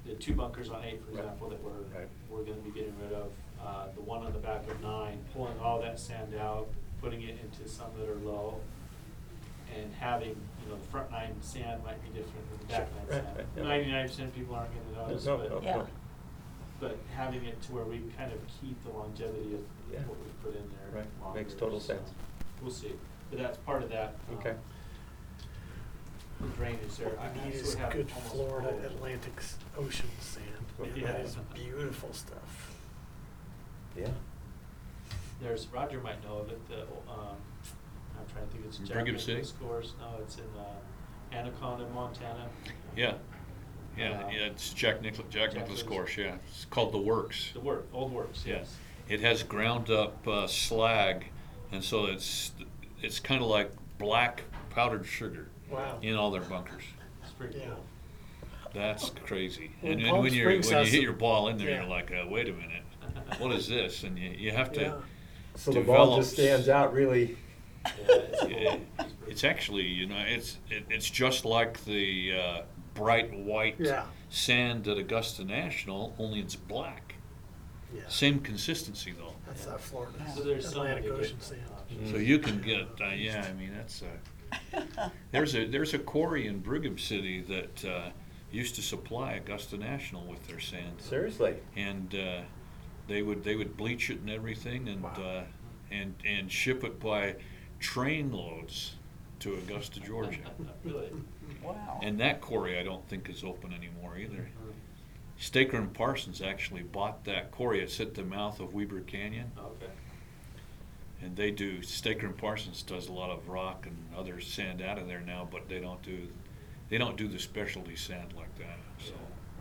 the 2 bunkers on 8, for Right. example, that Right. we're gonna be getting rid of. The one on the back of 9, pulling all that sand out, putting it into some that are low, and having, you know, the front 9 sand might be different than the back 9 Right, sand. right, yeah. 99% of people aren't gonna notice, No, but. no, Yeah. no. But having it to where we kind of keep the longevity of Yeah. what we put in there. Right. longer, Makes total so sense. We'll see, but that's part of that. Okay. The drainage there. I What we mean, need so is we have good almost Florida all of it. Atlantic Ocean sand. Yeah. That is beautiful stuff. Yeah. There's, Roger might know of it, I'm trying to think, it's Jack Brigham City? Nicholas Course, no, it's in, Anaconda, Montana. Yeah, yeah, it's Jack Nicholas Nicholas. course, yeah. It's called The Works. The Old Works, Yeah. yes. It has ground up slag, and so it's kind of like black powdered sugar Wow. in all their bunkers. It's pretty Yeah. cool. That's crazy. Well, And Palm when you Springs has hit some- your ball in there, yeah. you're like, wait a minute, what is this? And you have to. Yeah. So the ball just develop- stands out really. Yeah, it's cool. Yeah, pretty it's cool. actually, it's just like the bright white Yeah. sand at Augusta National, only it's black. Yeah. Same consistency though. That's that Florida. So there's some Atlantic that get Ocean sand. options. So you can get, yeah, I mean, that's there's a quarry in Brigham City that used to supply Augusta National with their sand. Seriously. And they would bleach it and everything and Wow. and ship it by train loads to Augusta, Georgia. Really? Wow. And that quarry I don't think is open anymore either. Mhm. Staker and Parsons actually bought that quarry. It's at the mouth of Weber Canyon. Okay. And Staker and Parsons does a lot of rock and other sand out of there now, but they don't do the specialty sand like that, so.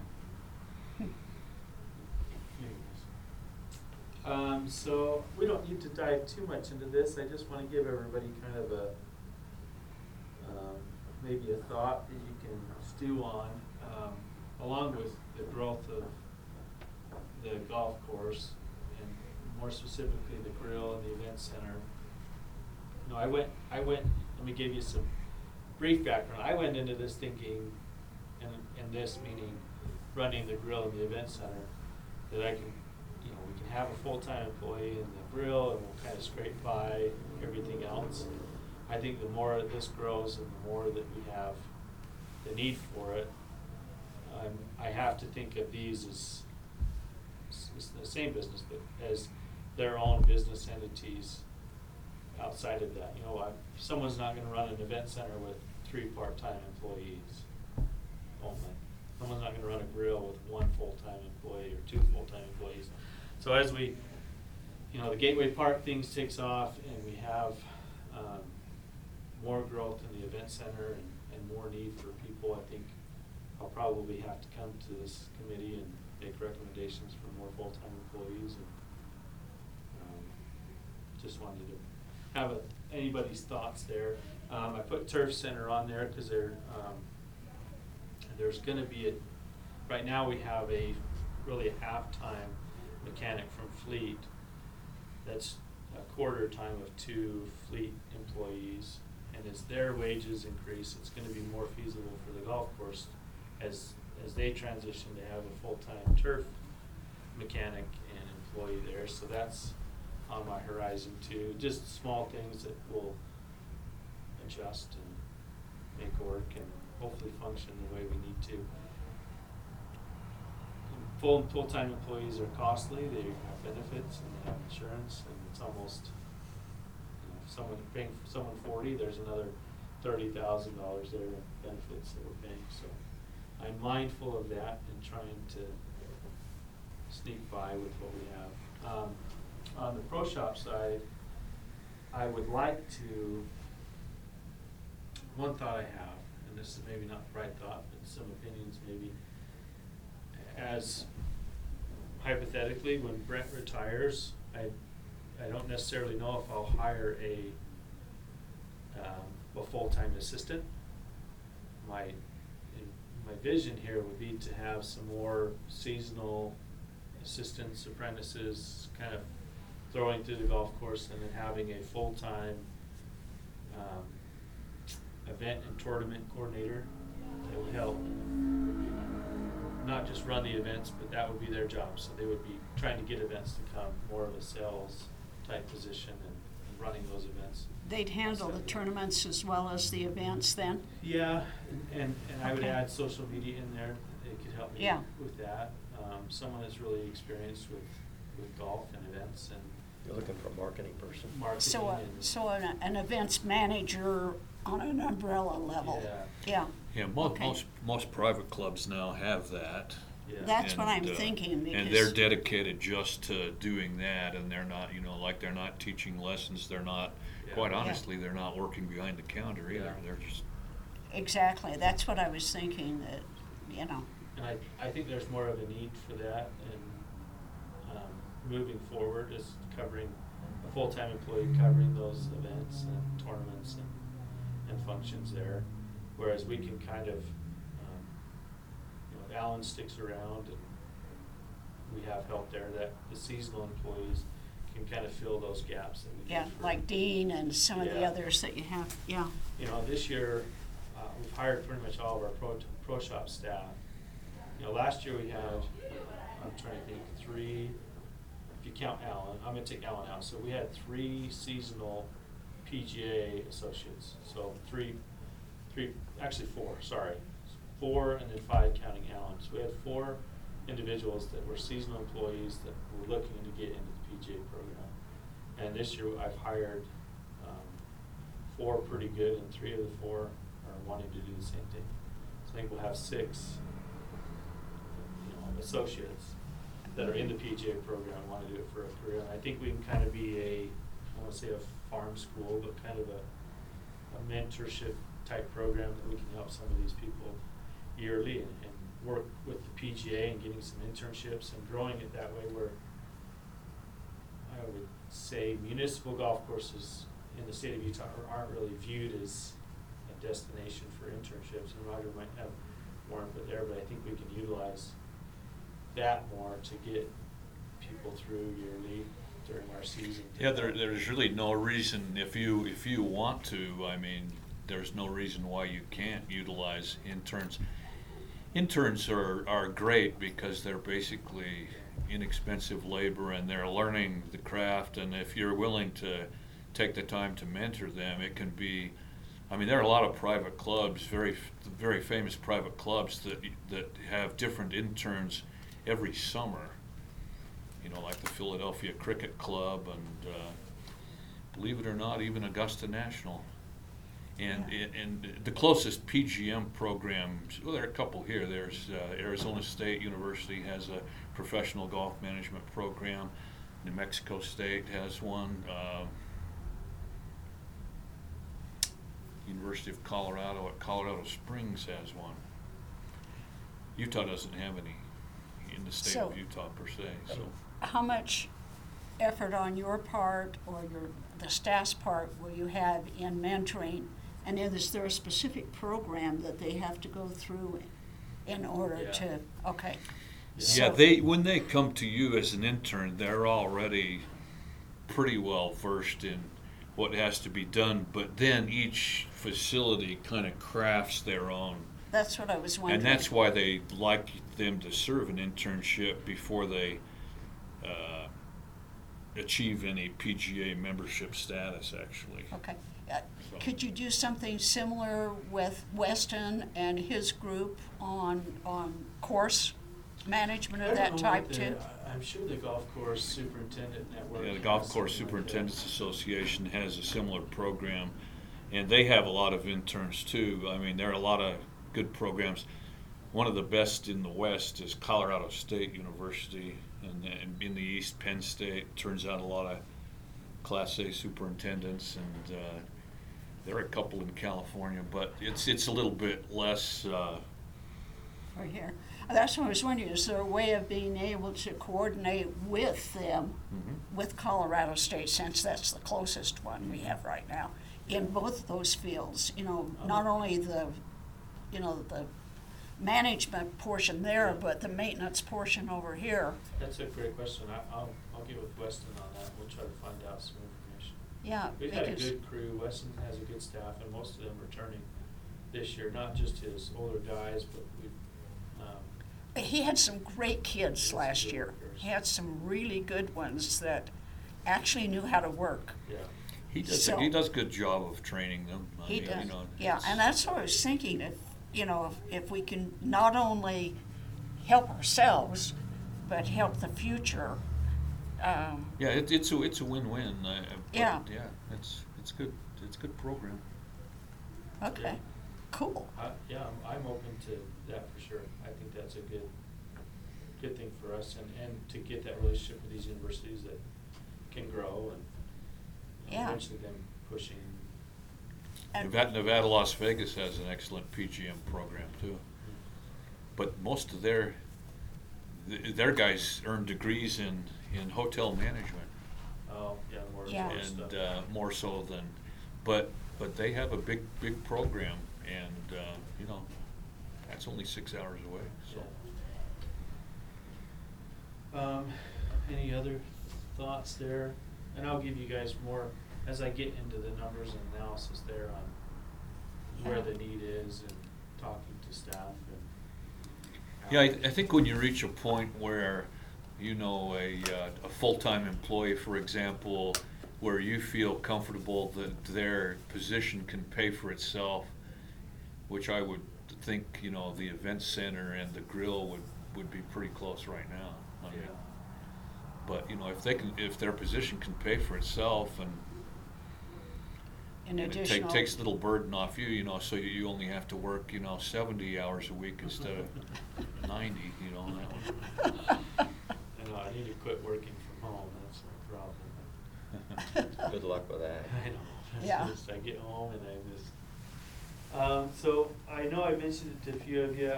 So we don't need to dive too much into this. I just want to give everybody kind of a, maybe a thought that you can stew on, along with the growth of the golf course, and more specifically the grill and the event center. You know, I went, let me give you some brief background. I went into this thinking, and this meaning running the grill and the event center, that I can, you know, we can have a full-time employee in the grill and we'll kind of scrape by everything else. I think the more this grows and the more that we have the need for it, I have to think of these as it's the same business, but as their own business entities outside of that. You know, someone's not gonna run an event center with 3 part-time employees only. Someone's not gonna run a grill with 1 full-time employee or 2 full-time employees. So as we, you know, the Gateway Park things takes off and we have more growth in the event center and more need for people, I think I'll probably have to come to this committee and make recommendations for more full-time employees. And just wanted to have anybody's thoughts there. I put Turf Center on there because there's going to be right now we have really a half-time mechanic from Fleet. That's a quarter time of 2 Fleet employees, and as their wages increase, it's going to be more feasible for the golf course as they transition to have a full-time turf mechanic and employee there. So that's on my horizon too. Just small things that will adjust and make work and hopefully function the way we need to. Full-time employees are costly. They have benefits and they have insurance, and it's almost, you know, if someone paying for someone 40, there's another $30,000 there in benefits that we're paying. So I'm mindful of that and trying to sneak by with what we have. On the pro shop side, I would like to, one thought I have, and this is maybe not the right thought, but some opinions maybe, as hypothetically, when Brent retires, I don't necessarily know if I'll hire a full-time assistant. My vision here would be to have some more seasonal assistants, apprentices, kind of throwing through the golf course, and then having a full-time event and tournament coordinator that would help not just run the events, but that would be their job. So they would be trying to get events to come, more of a sales type position and running those events. They'd handle the tournaments as well as the events then? Yeah, and I would Okay. add social media in there. They could help me Yeah. with that. Someone that's really experienced with golf and events and You're looking for a marketing person. marketing. So, and, so an events manager on an umbrella level? Yeah. Yeah, Yeah, Okay. most private clubs now have that. Yeah. That's what I'm And, thinking, because. And they're dedicated just to doing that, and they're not, like, they're not teaching lessons, they're not, Yeah. quite Yeah. honestly, they're not working behind the counter either, Yeah. they're just, Exactly, that's what I was thinking, that, And I think there's more of a need for that, and moving forward is covering, a full-time employee covering those events and tournaments and functions there. Whereas we can kind of, Alan sticks around and we have help there, that the seasonal employees can kind of fill those gaps that we need. yeah, for- like Dean and some of the Yeah. others that you have, yeah. This year, we've hired pretty much all of our pro shop staff. Last year we had, I'm trying to think, 3, if you count Alan, I'm gonna take Alan out, so we had 3 seasonal PGA associates, so actually 4, sorry. 4 and then 5 counting Alan, so we had 4 individuals that were seasonal employees that were looking to get into the PGA program. And this year I've hired 4 pretty good, and 3 of the 4 are wanting to do the same thing. So I think we'll have 6, associates that are in the PGA program and want to do it for a career. And I think we can kind of be I don't want to say a farm school, but kind of a mentorship type program that we can help some of these people yearly and work with the PGA and getting some internships and growing it that way, where I would say municipal golf courses in the state of Utah aren't really viewed as a destination for internships, and Roger might have more input there, but I think we can utilize that more to get people through yearly during our season. yeah, there's really no reason, if you want to, I mean, there's no reason why you can't utilize interns. Interns are great because they're basically inexpensive labor and they're learning the craft, and if you're willing to take the time to mentor them, it can be, I mean, there are a lot of private clubs, very famous private clubs that have different interns every summer, like the Philadelphia Cricket Club and believe it or not, even Augusta National. And the closest PGM programs, well, there are a couple here. There's Arizona State University has a professional golf management program. New Mexico State has one. University of Colorado at Colorado Springs has one. Utah doesn't have any in the state of So- Utah per se. So How much effort on your part or the staff's part will you have in mentoring? And is there a specific program that they have to go through in order Yeah. to, okay. yeah, So- when they come to you as an intern, they're already pretty well versed in what has to be done, but then each facility kind of crafts their own. That's what I was wondering. And that's why they like them to serve an internship before they achieve any PGA membership status, actually. Okay. Could you do something similar with Weston and his group on course management I of don't that know type what too? I'm sure the golf course superintendent network. Yeah, the has Golf Course something like that. Superintendents Association has a similar program, and they have a lot of interns too. I mean, there are a lot of good programs. One of the best in the West is Colorado State University, and in the East, Penn State. Turns out a lot of Class A superintendents, and there are a couple in California, but it's a little bit less. Or here. That's what I was wondering, is there a way of being able to coordinate with them, with Colorado State, since that's the closest one we have right now, in both those fields, not only the management portion there, but the maintenance portion over here. That's a great question. I'll get with Weston on that. We'll try to find out some information. Yeah, We've had a because, good crew. Weston has a good staff, and most of them returning this year. Not just his older guys, but we've he had some great kids Some last good year. workers. He had some really good ones that actually knew how to work. Yeah. He does, So- he does a good job of training them. I He mean, does, you know, yeah, it's- and that's what I was thinking, if we can not only help ourselves, but help the future. Yeah, it's a win-win. But Yeah. Yeah, it's good. It's a good program. Okay, Yeah. cool. Yeah, I'm open to that for sure. I think that's a good thing for us and to get that relationship with these universities that can grow and Yeah. eventually them pushing. And- Nevada, Las Vegas has an excellent PGM program too. But most of their guys earn degrees in hotel management. Oh, yeah, more Yeah. resort stuff. And more so than, but they have a big program, and you know, that's only 6 hours away. So Yeah. Any other thoughts there? And I'll give you guys more as I get into the numbers and analysis there on where Yeah. the need is and talking to staff and. yeah, I think when you reach a point where, you know, a full-time employee, for example, where you feel comfortable that their position can pay for itself, which I would think, you know, the event center and the grill would be pretty close right now. I mean, Yeah. but, you know, if their position can pay for itself and In it additional. takes a little burden off you, you know, so you only have to work, you know, 70 hours a week instead of 90, you know. I know, I need to quit working from home, that's my problem. Good luck with that. I know. It's Yeah. just, I get home and I just, so I know I mentioned it to a few of you,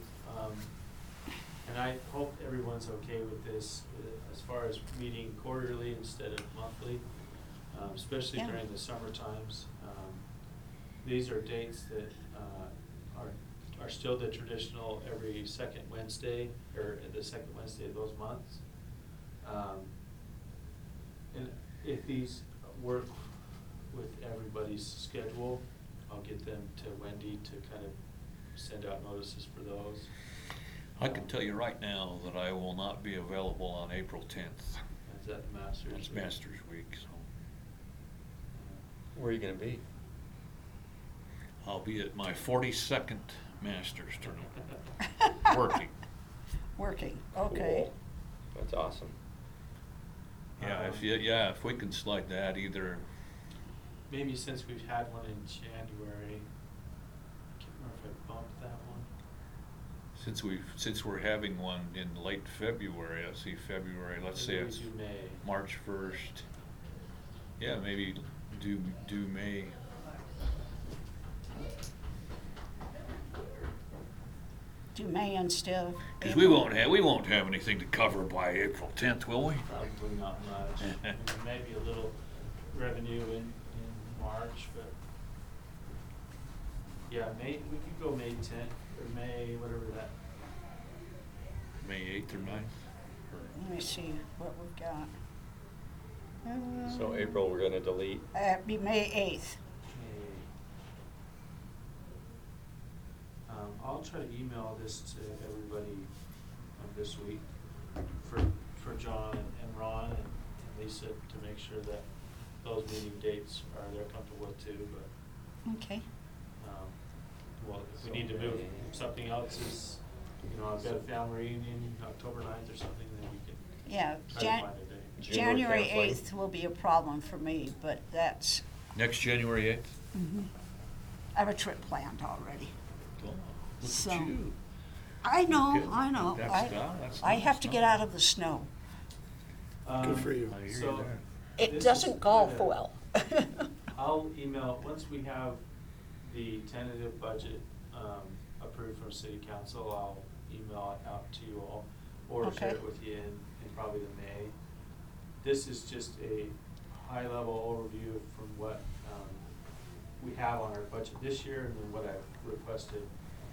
and I hope everyone's okay with this, as far as meeting quarterly instead of monthly, especially Yeah. during the summer times. These are dates that, are still the traditional every second Wednesday, or the second Wednesday of those months. And if these work with everybody's schedule, I'll get them to Wendy to kind of send out notices for those. I can tell you right now that I will not be available on April 10th. Is that the Masters? It's week? Masters Week, so Where are you gonna be? I'll be at my 42nd Masters tournament, working. Working, okay. Cool. That's awesome. Yeah, if we can slide that either, Maybe since we've had one in January, I can't remember if I bumped that one. since we're having one in late February, let's see, February, let's say Maybe it's we do May. March 1st. Yeah, maybe do May. Do May instead of. Because April. we won't have anything to cover by April 10th, will we? Probably not much. I mean, maybe a little revenue in March, but yeah, May, we could go May 10th or May, whatever that. May 8th or 9th? Let me see what we've got. So April, we're gonna delete. It'd be May 8th. I'll try to email this to everybody this week for John and Ron and Lisa to make sure that those meeting dates are they're comfortable with too, but, Okay. well, if we need to move something else is, you know, I've got a family reunion October 9th or something, then we can Yeah, try to find a day. June we're January canceling. 8th will be a problem for me, but that's, Next January 8th? I have a trip planned already. Oh, look So- at you. I know, Good. I know. That's I nice. have to get out of the snow. Good for you. I hear you So, there. It this doesn't is golf kinda- well. I'll email, once we have the tentative budget, approved from city council, I'll email it out to you all, or share Okay. it with you in probably the May. This is just a high-level overview from what, we have on our budget this year, and then what I've requested,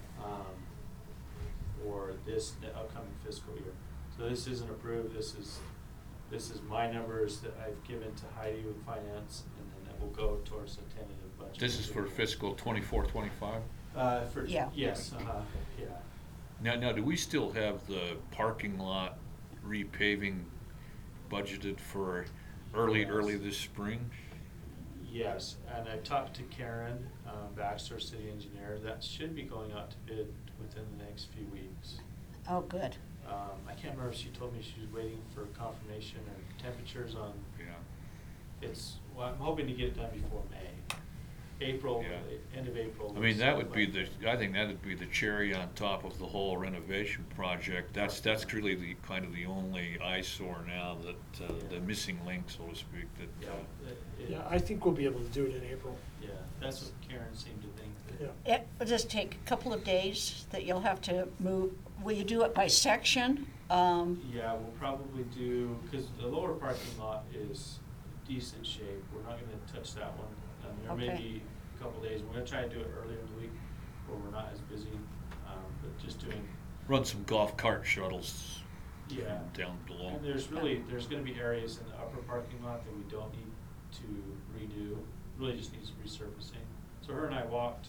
for this upcoming fiscal year. So this isn't approved, this is my numbers that I've given to Heidi with finance, and then that will go towards the tentative budget. This is for fiscal 24-25? For, Yeah. yes, yeah. Now, do we still have the parking lot repaving budgeted for early this spring? Yes, and I talked to Karen Baxter, city engineer. That should be going out to bid within the next few weeks. Oh, good. I can't remember if she told me she was waiting for confirmation or temperatures on, Yeah. well, I'm hoping to get it done before May. April, Yeah. end of April. I mean, that would be I think that'd be the cherry on top of the whole renovation project. That's really the kind of the only eyesore now that, the missing link, so to speak, that, Yeah, I think we'll be able to do it in April. Yeah, that's what Karen seemed to think. that- Yeah. It will just take a couple of days that you'll have to move. Will you do it by section? Yeah, we'll probably do, because the lower parking lot is decent shape. We're not gonna touch that one. There may Okay. be a couple days. We're gonna try to do it earlier in the week where we're not as busy, but just doing, run some golf cart shuttles yeah. down below. And there's gonna be areas in the upper parking lot that we don't need to redo, really just needs resurfacing. So her and I walked,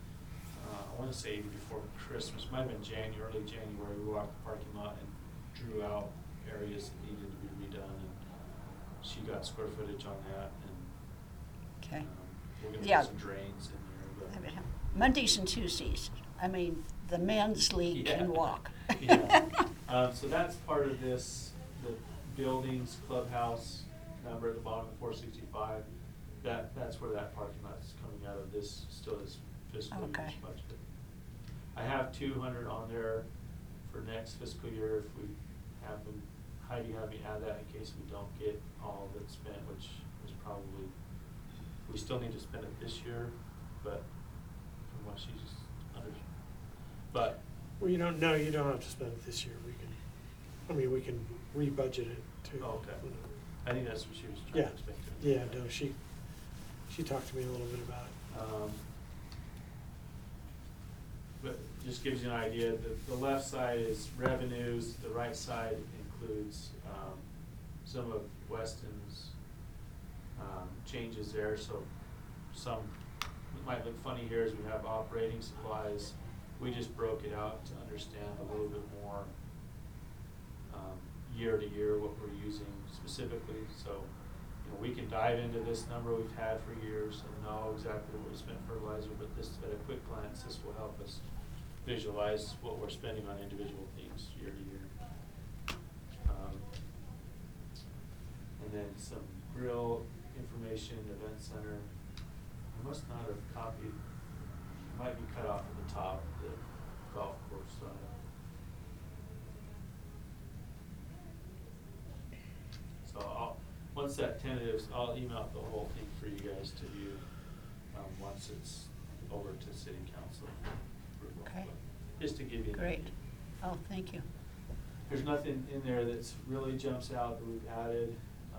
I wanna say before Christmas, might have been early January, we walked the parking lot and drew out areas that needed to be redone, and she got square footage on that, and Okay. we're gonna Yeah. put some drains in there, Mondays and Tuesdays. I mean, the men's league Yeah. can walk. Yeah. So that's part of this, the buildings, clubhouse number at the bottom of 465. That's where that parking lot is coming out of this, still is fiscal year's Okay. budget. I have 200 on there for next fiscal year if we have them, Heidi had me add that in case we don't get all of it spent, which is probably, we still need to spend it this year, but from what she's but Well, you don't have to spend it this year. We can re-budget it too. Oh, okay. I think that's what she was trying Yeah, to explain to me. yeah, no, she talked to me a little bit about it. But just gives you an idea, the left side is revenues, the right side includes, some of Weston's, changes there, so some, it might look funny here is we have operating supplies. We just broke it out to understand a little bit more, year to year what we're using specifically, so, we can dive into this number we've had for years and know exactly what we spent fertilizer, but this, at a quick glance, this will help us visualize what we're spending on individual themes year to year. And then some grill information, event center. I must not have copied, it might be cut off at the top, the golf course side. So once that tentatives, I'll email out the whole thing for you guys to view, once it's over to city council approval. Okay. But just to give you an Great. idea. Oh, thank you. There's nothing in there that's really jumps out that we've added.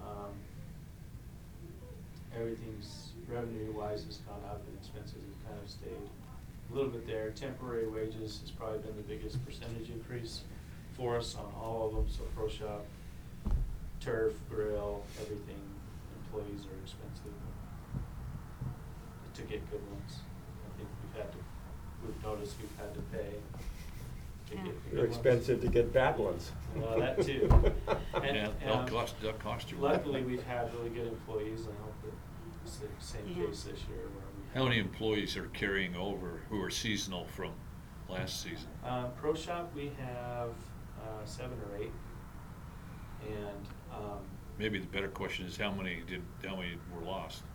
Everything's revenue-wise has gone up and expenses have kind of stayed a little bit there. Temporary wages has probably been the biggest percentage increase for us on all of them, so pro shop, turf, grill, everything, employees are expensive. To get good ones, I think we've noticed we've had to pay to get the good They're ones. expensive to get bad ones. Well, that too. And, Yeah, they'll cost you. luckily, we've had really good employees, and I hope that it's the same Yeah. case this year where we. How many employees are carrying over who are seasonal from last season? Pro shop, we have, 7 or 8, and, Maybe the better question is how many were lost?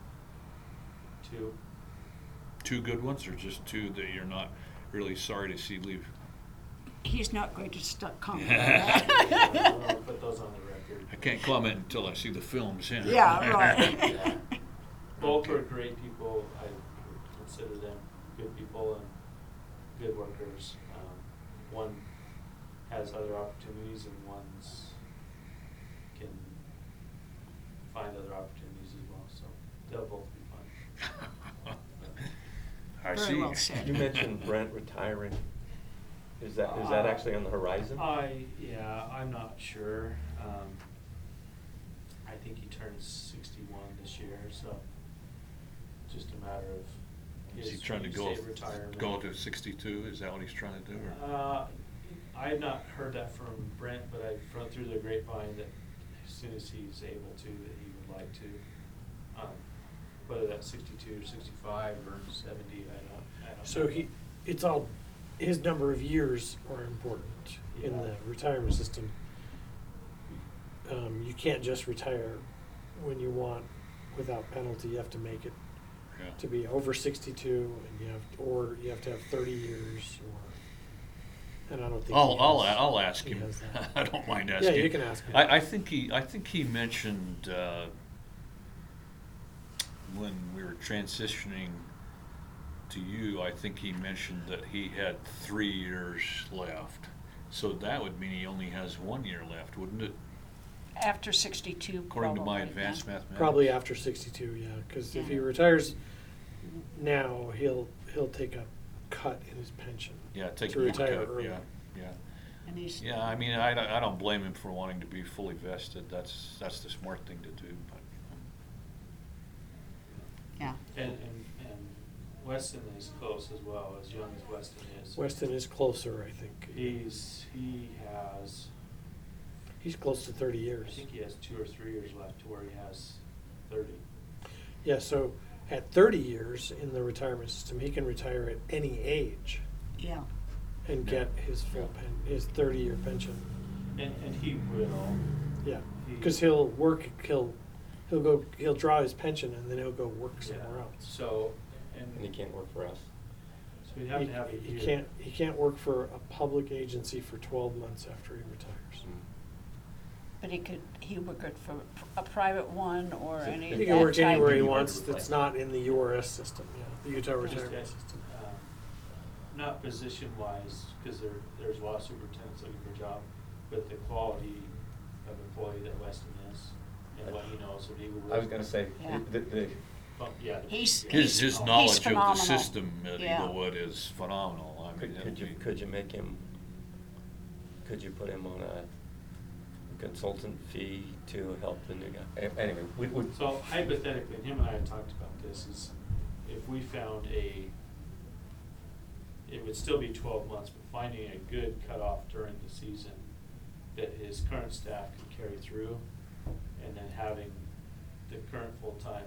2. 2 good ones, or just 2 that you're not really sorry to see leave? He's not going to comment on I'll that. put those on the record. I can't comment until I see the films, yeah. Yeah, right. Yeah. Both are great people. I would consider them good people and good workers. One has other opportunities and one's can find other opportunities as well, so they'll both be fun. I Very see. well said. You mentioned Brent retiring. Is that actually on the horizon? Yeah, I'm not sure. I think he turns 61 this year, so just a matter of Is he his trying to go, state retirement. go to 62? Is that what he's trying to do? I have not heard that from Brent, but I've run through the grapevine that as soon as he's able to, that he would like to. Whether that's 62 or 65 or 70, I don't know. So it's all, his number of years are important in Yeah. the retirement system. You can't just retire when you want without penalty. You have to make it Yeah. to be over 62, and you have to have 30 years, and I don't think. I'll ask he him. has that. I don't mind Yeah, asking. you can ask him. I think he mentioned, when we were transitioning to you, I think he mentioned that he had 3 years left. So that would mean he only has 1 year left, wouldn't it? After 62, According to my probably, advanced yeah. mathematics? Probably after 62, yeah, because if he Yeah. retires now, he'll take a cut in his pension. Yeah, take to a big retire cut, early. yeah. And he's, Yeah, I mean, I don't blame him for wanting to be fully vested. That's the smart thing to do, but. yeah. And Weston is close as well, as young as Weston is. Weston is closer, I think. He has, He's close to 30 I years. think he has 2 or 3 years left to where he has 30. Yeah, so at 30 years in the retirement system, he can retire at any age Yeah. and Yeah. get his full his 30-year pension. And he will. Yeah, He- because he'll draw his pension and then he'll go work somewhere Yeah. else. So, And he and can't work for us. so we'd have to have a year. He can't work for a public agency for 12 months after he retires. But he would good for a private one or So any he of He that can work type. anywhere he Anywhere wants to that's replace. not in the URS system, yeah, the Utah Just, retirement system. Not position-wise, because there's law superintendents looking for a job, but the quality of employee that Weston is and what he knows, and he would work. I was gonna say, Yeah. Well, yeah. He's- yeah. His knowledge of the phenomenal. system at Yeah. Eaglewood is phenomenal. I mean, could you make him, could you put him on a consultant fee to help the new guy? Anyway, we. So hypothetically, and him and I had talked about this, is if we found it would still be 12 months, but finding a good cutoff during the season that his current staff could carry through, and then having the current full-time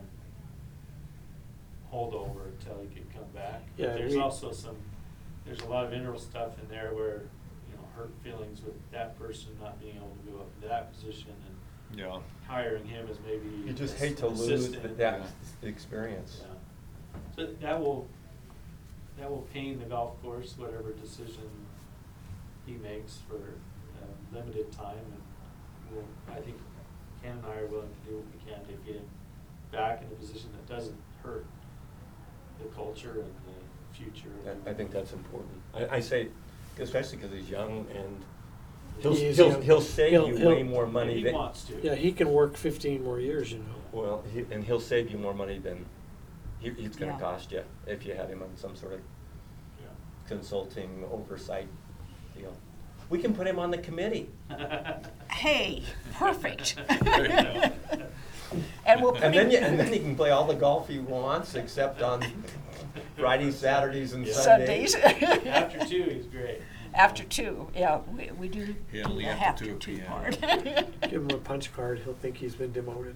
holdover until he could come back. Yeah, But there's we- also there's a lot of integral stuff in there where, hurt feelings with that person not being able to go up into that position and Yeah. hiring him as maybe. You just as hate to an lose assistant. that experience. Yeah. So that will pain the golf course, whatever decision he makes for a limited time, and I think Ken and I are willing to do what we can to get him back in a position that doesn't hurt the culture and the future. I think that's important. I say, especially because he's young and He is he'll young. he'll save He'll- you he'll- way more money He than. wants to. Yeah, he can work 15 more years, you know. Well, and he'll save you more money than it's gonna Yeah. cost you if you had him on some sort of Yeah. consulting oversight deal. We can put him on the committee. Hey, perfect. There you go. And we'll put And then him. he can play all the golf he wants except on Fridays, Saturdays, and Yeah. Sundays. After 2, he's great. After 2, yeah, we do Yeah, do only the after have 2 to 2 p.m. part. Give him a punch card, he'll think he's been demoted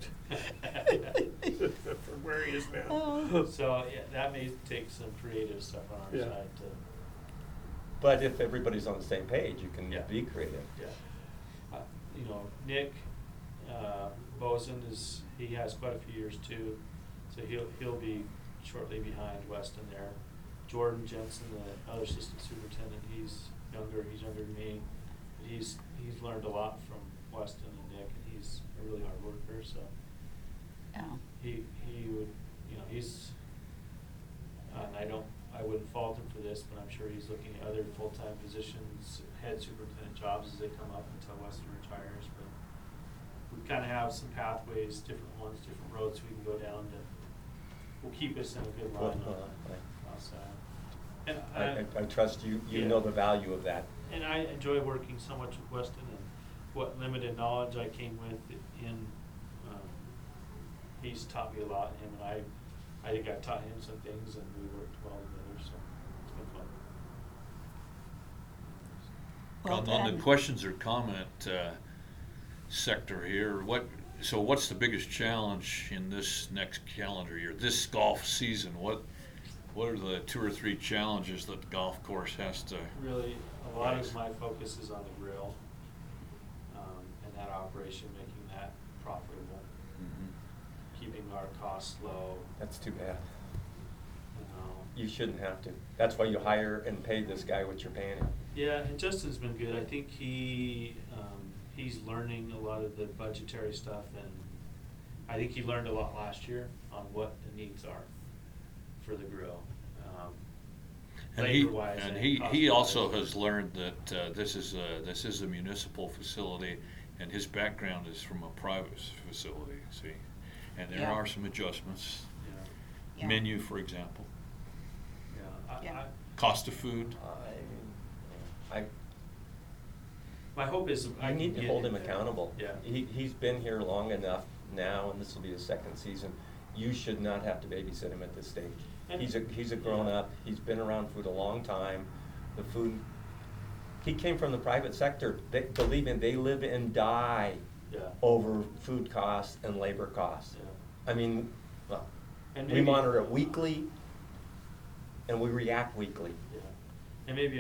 from where he is now. Oh. So, yeah, that may take some creative stuff on our Yeah. side to. But if everybody's on the same page, you can Yeah. be creative. Yeah. Nick Boson he has quite a few years too, so he'll be shortly behind Weston there. Jordan Jensen, the other assistant superintendent, he's younger than me. But he's learned a lot from Weston and Nick, and he's a really hard worker, so Yeah. he would, he's, and I wouldn't fault him for this, but I'm sure he's looking at other full-time positions, head superintendent jobs as they come up until Weston retires, but we kind of have some pathways, different ones, different roads we can go down that will keep us in a good line on the side. And I trust you, you Yeah. know the value of that. And I enjoy working so much with Weston, and what limited knowledge I came with he's taught me a lot, him, and I I think I taught him some things and we worked well together, so it's been fun. Well, On the then- questions or comment sector here, what's the biggest challenge in this next calendar year, this golf season? What are the 2 or 3 challenges that the golf course has to? Really, a lot Right. of my focus is on the grill, and that operation, making that profitable, keeping our costs low, That's too bad. you know. You shouldn't have to. That's why you hire and pay this guy what you're paying him. Yeah, and Justin's been good. I think he's learning a lot of the budgetary stuff, and I think he learned a lot last year on what the needs are for the grill. And Labor-wise he cost-wise. also has learned that this is a municipal facility, and his background is from a private facility, see? And there Yeah. are some adjustments, Yeah, Yeah. menu, for example, yeah. Yeah. cost of food. My hope is I need to can hold get him it there. accountable. Yeah. He's been here long enough now, and this will be his 2nd season. You should not have to babysit him at this stage. And- He's a grown-up, he's been around food a long time. The food, he came from the private sector. Believe me, they live and die Yeah. over food costs and labor costs. Yeah. I mean, well, And we maybe- monitor it weekly, and we react weekly. Yeah, and maybe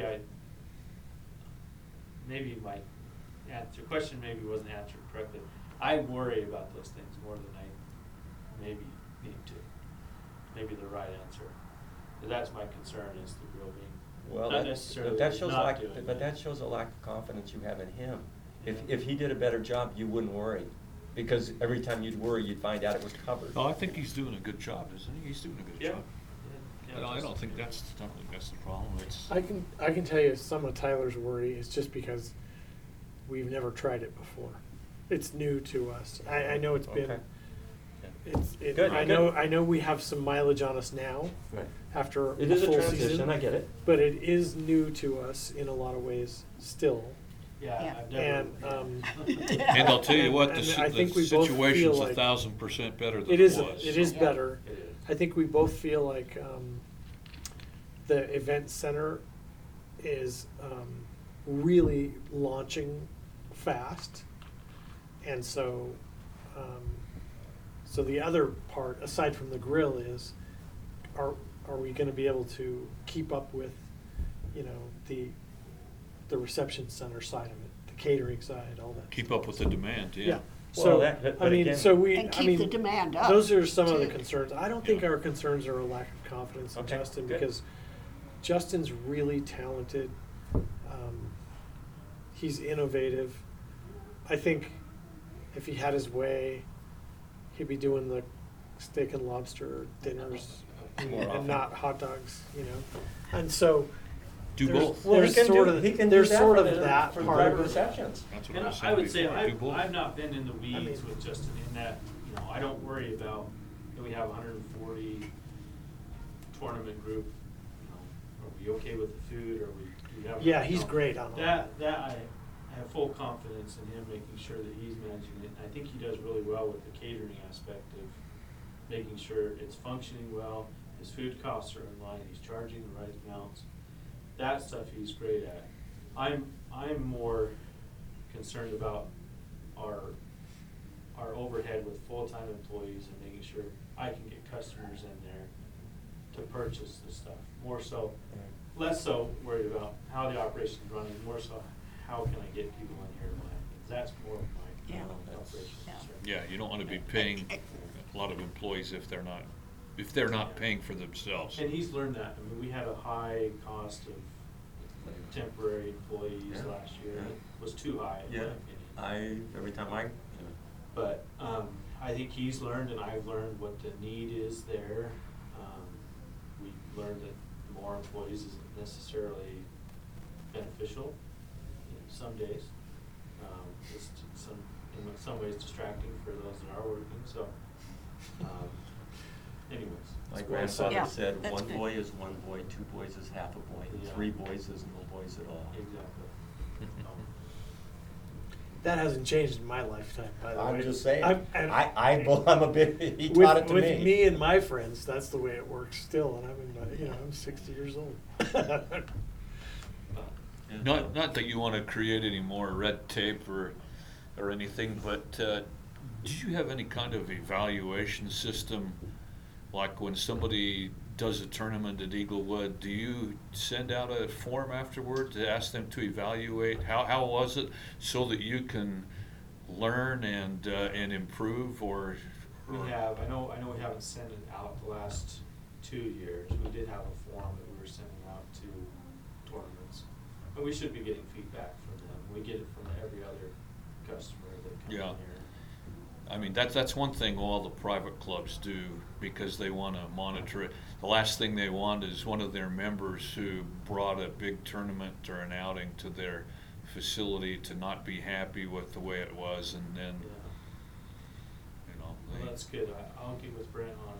my question maybe wasn't answered correctly. I worry about those things more than I maybe need to. Maybe the right answer. But that's my concern, is the grill being, Well, not that, necessarily but that shows not lack, doing it. but that shows a lack of confidence you have in him. Yeah. If he did a better job, you wouldn't worry, because every time you'd worry, you'd find out it was covered. Oh, I think he's doing a good job, isn't he? He's doing a good Yeah. job. Yeah, I don't just- think that's the problem. It's I can tell you some of Tyler's worry is just because we've never tried it before. It's new to us. I know it's been, Okay. Good, I know we have some mileage on us now Right. after It is a full transition, season, I get it. but it is new to us in a lot of ways still. Yeah, Yeah. I've never. And, and I'll tell you what, And the I think we both feel situation's like 1,000% better than It it is, was. it is Yeah. better. It is. I think we both feel like the event center is really launching fast. And so, so the other part, aside from the grill, is are we gonna be able to keep up with, you know, the reception center side of it, the catering side, all that. Keep up with the demand, yeah. Yeah, Well, so, but I mean, again- so we, And I keep the mean, demand up, those are some of the too. concerns. I don't think Yeah. our concerns are a lack of confidence in Okay, Justin, good. because Justin's really talented. He's innovative. I think if he had his way, he'd be doing the steak and lobster dinners More often. and not hot dogs, you know? And so, Do there's- both. Well, he there's can sort do, of- he can do there's that sort for of the, that for the part private of it. receptions. That's what And I was I saying would say, before. Do both. I've not been in the weeds mean- with Justin in that, you know, I don't worry about that we have 140 tournament group, you know, are we okay with the food, or do we have? Yeah, he's you know, great on all that. That I have full confidence in him, making sure that he's managing it. And I think he does really well with the catering aspect of making sure it's functioning well, his food costs are in line, he's charging the right amounts. That stuff he's great at. I'm more concerned about our overhead with full-time employees and making sure I can get customers in there to purchase the stuff. More so, less so worried about how the operation's running, more so how can I get people in here to buy things. That's more of my Yeah. operation Yeah. concern. Yeah, you don't want to be paying a lot of employees if they're not paying for themselves. And he's learned that. I mean, we had a high cost of temporary employees Yeah. last year. Yeah. It was too high, in my opinion. Every time I, But I think he's learned, and I've learned what the need is there. We learned that more employees isn't necessarily beneficial in some days. It's in some ways distracting for those that are working, so, anyways. my it's well said. Yeah, grandfather said, that's one good. boy is one boy, 2 boys is half a boy, Yeah. 3 boys is no boys at all. Exactly. That hasn't changed in my lifetime, by the way. I'm just saying, and I'm a bit, he taught it to with me. me and my friends, that's the way it works still, and I'm in my, I'm 60 years old. Not that you want to create any more red tape or anything, but do you have any kind of evaluation system? Like when somebody does a tournament at Eaglewood, do you send out a form afterward to ask them to evaluate how was it, so that you can learn and improve, or? We have, I know we haven't sent it out the last 2 years. We did have a form that we were sending out to tournaments. And we should be getting feedback from them. We get it from every other customer that comes in Yeah. here. I mean, that's one thing all the private clubs do, because they want to monitor it. The last thing they want is one of their members who brought a big tournament or an outing to their facility to not be happy with the way it was, and then, Yeah. you know. Well, they- that's good. I'll get with Brent on,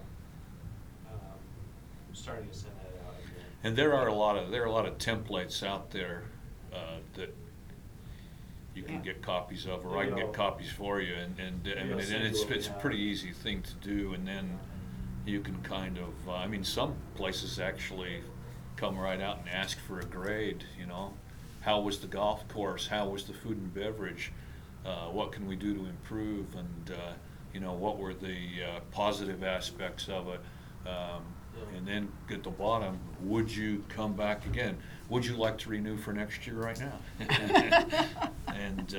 starting to send that out again. And there are a lot of templates out there that you can Yeah. get copies of, or I can Maybe get I'll- copies for you, and Maybe I mean, I'll and send you it's what we a have. pretty easy thing to do, and then you can kind of, I mean, some places actually come right out and ask for a grade, you know. How was the golf course? How was the food and beverage? What can we do to improve? And, you know, what were the positive aspects of it? And then at the bottom, would you come back again? Would you like to renew for next year right now? And,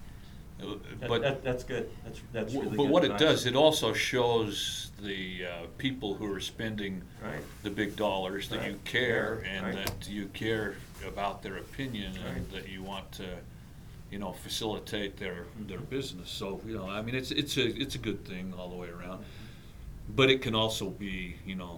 but. That's good, that's really good. But what it advice. does, it also shows the people who are spending Right. the big dollars that you Right. care, Yeah, and right. that you care about their opinion, and Right. that you want to, you know, facilitate their business. So, you know, I mean, it's a good thing all the way around. But it can also be, you know,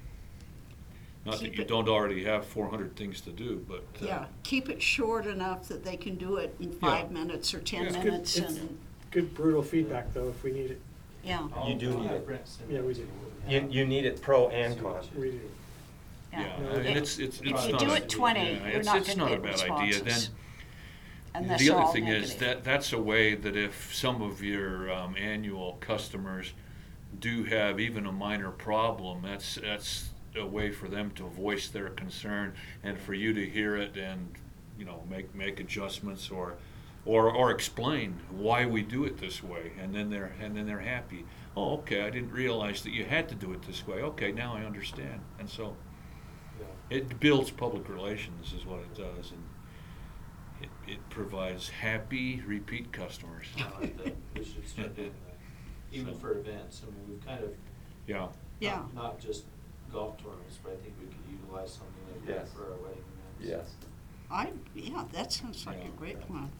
not that Keep you it- don't already have 400 things to do, but. Yeah, keep it short enough that they can do it in 5 minutes or 10 Yeah. It's good- minutes, it's- and, Good brutal feedback, though, if we need it. yeah. You do I'll need have it. Brent send Yeah, it we to do. what we You, have. you need it pro and See what con. you- We do. Yeah, Yeah. and it's If not you do a- it 20, yeah, we're it's- not it's gonna not a get bad idea. Then responses. Unless the they're other all thing is negative. that's a way that if some of your annual customers do have even a minor problem, that's a way for them to voice their concern, and for you to hear it and, you know, make adjustments, or explain why we do it this way, and then they're happy. Oh, okay, I didn't realize that you had to do it this way. Okay, now I understand. And so Yeah. it builds public relations, is what it does, and it provides happy repeat customers. I like that. We should start doing that, even for events. I mean, we've kind of, Yeah. Yeah. not just golf tournaments, but I think we could utilize something like that Yes. for our wedding events. Yes. Yeah, that sounds like Yeah. a great plan.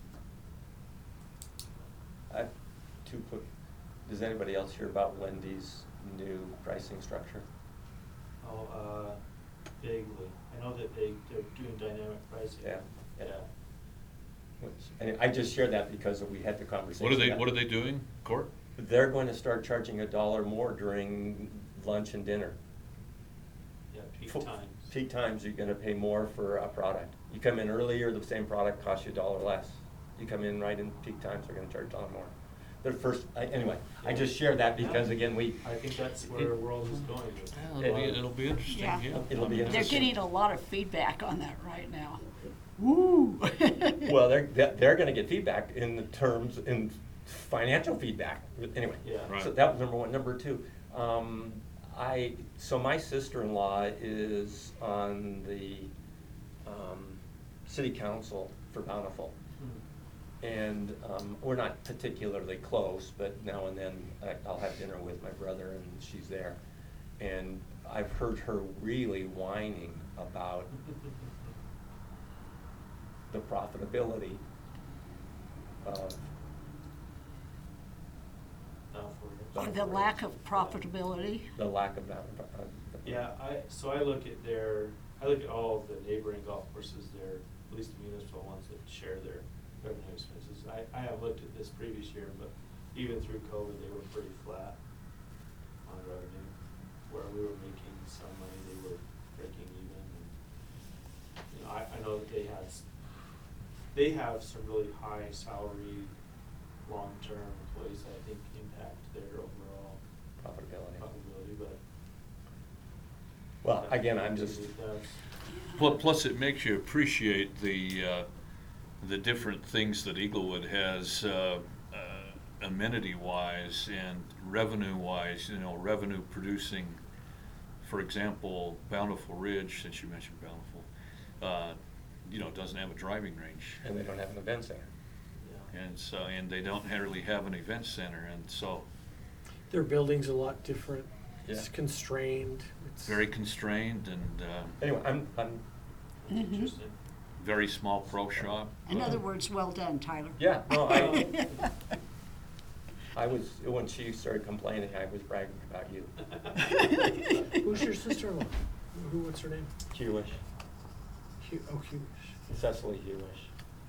I have two quick, does anybody else hear about Wendy's new pricing structure? Oh, vaguely. I know that they're doing dynamic pricing. Yeah. Yeah. And I just shared that because we had the conversation. What are they doing, Court? They're going to start charging $1 more during lunch and dinner. Yeah, peak Fo- times. Peak times, you're gonna pay more for a product. You come in earlier, the same product costs you $1 less. You come in right in peak times, they're gonna charge $1 more. The first, anyway, I just shared that because again, I think that's where the world is going with. It'll be interesting, Yeah. yeah. It'll be I mean, They're interesting. getting a lot of feedback on that right now. Woo! Well, they're gonna get feedback in financial feedback, anyway. Yeah. Right. So that was number one. Number two, so my sister-in-law is on the, city council for Bountiful. Hmm. And, we're not particularly close, but now and then I'll have dinner with my brother and she's there. And I've heard her really whining about the profitability of Now for you. The lack of profitability. the lack of that. Yeah, so I look at all of the neighboring golf courses there, at least the municipal ones that share their revenue expenses. I haven't looked at this previous year, but even through COVID, they were pretty flat on revenue. Where we were making some money, they were breaking even. And, you know, I know that they have some really high salary long-term employees that I think impact their overall Profitability. profitability, but. Well, again, I'm just, It does. Plus, it makes you appreciate the different things that Eaglewood has, amenity-wise and revenue-wise, you know, revenue producing. For example, Bountiful Ridge, since you mentioned Bountiful, you know, doesn't have a driving range. and they don't have an event center. Yeah. And so, and they don't really have an event center, and so, Their building's a lot different. It's Yeah. constrained. It's very constrained and, Anyway, I'm, That's Mhm. interesting. very small pro shop. In other words, well done, Tyler. yeah, no, I was, when she started complaining, I was bragging about you. Who's your sister-in-law? What's her name? Hewish, Hewish. Cecily Hewish.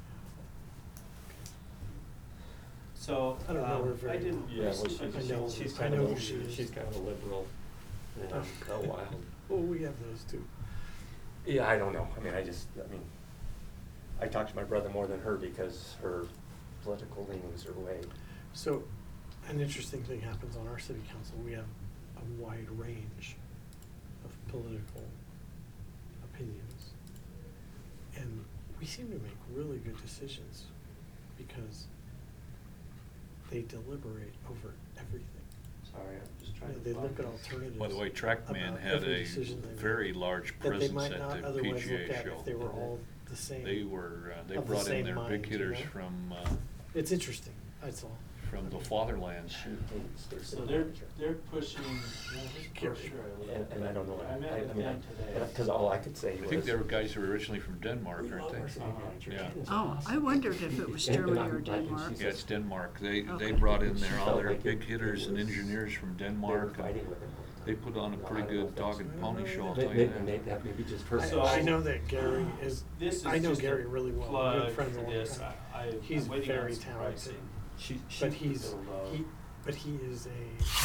So, I don't know her very I didn't. Yeah, well, I know- she's I kind know of, who she is. she's kind of a liberal, and I'm so wild. Oh, we have those too. Yeah, I don't know, I mean, I talk to my brother more than her because her political leanings are way. So, an interesting thing happens on our city council. We have a wide range of political opinions. And we seem to make really good decisions because they deliberate over everything. Sorry, I'm just You trying know, to. they look at find- alternatives. By the way, TrackMan about had every a decision they make very large that they presence might at not the otherwise look PGA at show. if they were all the same. They were, they of the brought in same their mind, big you hitters know? from, It's interesting, that's all. from the I mean, fatherlands. She hates their So city they're, manager. they're pushing, yeah, this brochure I looked at. And I don't know, I met with them today. because all I could say I was. think they were guys who were originally from Denmark, "We aren't love our they? city manager. Yeah. Ken is Oh, I awesome." wondered if it was And Germany I'm or like, and she Denmark. Yeah, it's Denmark. They Okay. brought in She there all felt their like big it hitters and was- engineers from They were Denmark. fighting and with him. They put on a No, pretty I don't know good if dog that's- and pony show, I'll May- tell may- you that. may- that maybe just her. So- I know that Gary is, This is I know just a Gary really well. We've plug been friends a for long this. time. I'm waiting on very some talented. pricing. But he's, Bill Lowe. he is a,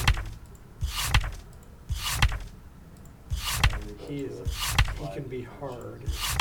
Go he to is, a he slide can be that hard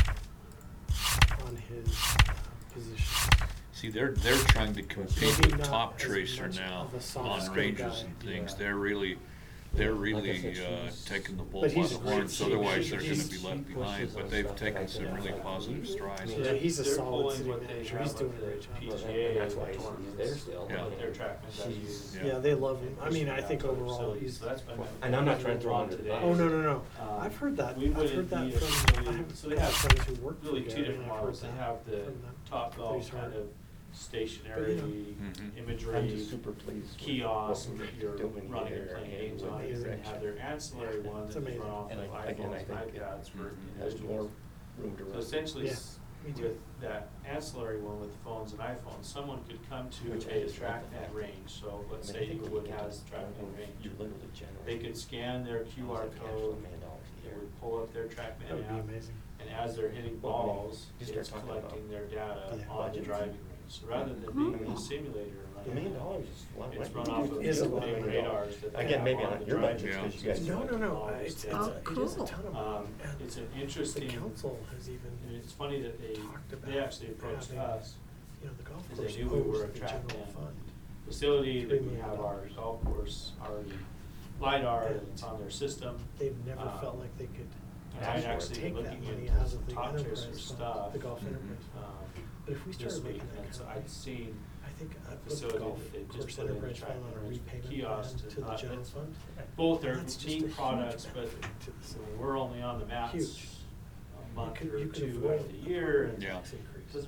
shows on his position. See, they're trying to compete Maybe with not Top as Tracer much now of a soft on skill ranges guy. and things. Yeah. They're really Like I said, taking the bull But by he's the a great horns, team. otherwise they're He's- gonna be left he behind, pushes but on they've stuff that I taken think some I really like. positive strides. So Yeah, they're- he's a they're solid pulling city what they manager. have He's doing of a the great job. PGA And that's why tournaments. he's there still. Yeah. Their trackman guys She's- use. Yeah, they love him. I Push mean, it I out think to other overall facilities. he's. So that's been And I'm not trying to throw on under the today. bus. Oh, no. Um, I've heard that. we I've wouldn't heard that need a from, I facility. have So they I have have friends who work for really Gary, two different and I've models. heard They that have the from them. Top That Golf he's kind hard. of stationary Mhm. imagery. I'm just super pleased with Kiosk what that we're you're doing running here and playing and games with on. the And they direction. have their ancillary one It's that is amazing. run off And of again, I iPhones and think iPads for There's more individuals. room to run. So essentially, Yeah, me too. with that ancillary one with phones and iPhones, someone could come to Which I a just like the TrackNet fact. range. So let's I say mean, I think you when would get have to TrackNet you range. literally generate. They could scan their QR code, it would pull up their That TrackMan would be app, amazing. and as they're hitting Well, I mean, balls, you start it's talking collecting about their data Yeah. on the budgets. driving range. So rather than Mhm. being in a simulator $1 and million running, is a lot of it's money. run off of Is a big lot of money. radars that they Again, have maybe on on the your driving budgets, range. 'cause you guys- No, Collecting no, all it's, this it Oh, data. is a cool. ton of money. And It's an the interesting, council has even, and it's funny that talked about they actually approached having, us. you know, the golf Because they course knew we were owes a the track general man. fund. Facility, $3 that we million. have our golf course already LiDAR, and it's on their system. They've never Um, felt like they could And I'd actually take been that looking money into out some of the Top Tracer enterprise stuff. fund, the golf Mhm. enterprise fund. um, But if we this started week, making that and so kind I'd of, seen I think I put the facility golf that they just course put in a enterprise fund on a track repayment kiosk plan to the to, general it's fund. both their That's just a routine huge products, but benefit to the city. we're only on the mats Huge. a month You or could two avoid out of the year, and Yeah. tax increase. doesn't,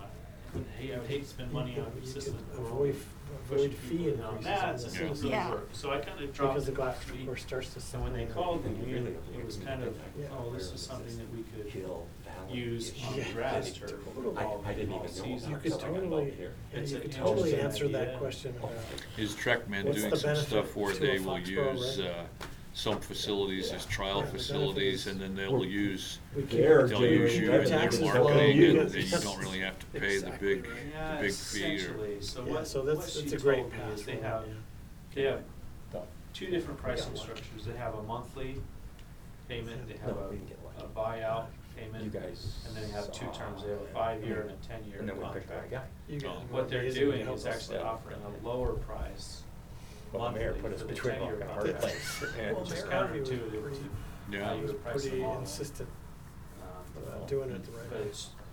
I would hate to spend money on a You could system. that we're avoid, only pushing avoid fee people in on increases on mats, the and Yeah. it doesn't Yeah. work. So I kind of dropped Because the it golf last week. course starts to. And when they separate. called And you me, really it was kind of, Yeah. oh, this is something that we could Hill Valley. use on the Yeah. grass turf. Totally. I didn't even know season. You about could something about totally, here. yeah, It's you an could totally interesting answer that idea. question about. Is TrackMan What's doing the some benefit stuff where to they a will Foxborough use, resident? some facilities as trial Yeah, the benefit facilities, is and then they'll we're- use, We They're can't. they'll use you in their Taxes low, marketing, you and get- and you don't really have to pay the Exactly big, right. Yeah, the big fee or. essentially. So Yeah, what, so what that's, she it's a told great me pass. is for they them, have, yeah. they have No. two different pricing Yeah. structures. They have a monthly payment, they have No, we can get a lucky. buyout payment. You guys And then they have two saw terms, they have a it. 5-year and a 10-year And then we picked our contract. guy. You guys Oh. were What they're amazing to doing help is us. actually offering a lower price Well, the mayor monthly put us for the between 10-year rock and a hard contract. place. And Well, Which is Mayor Harvey was counterintuitive pretty- to Yeah. how you He was would price pretty them all. insistent Um, about doing it the right But way.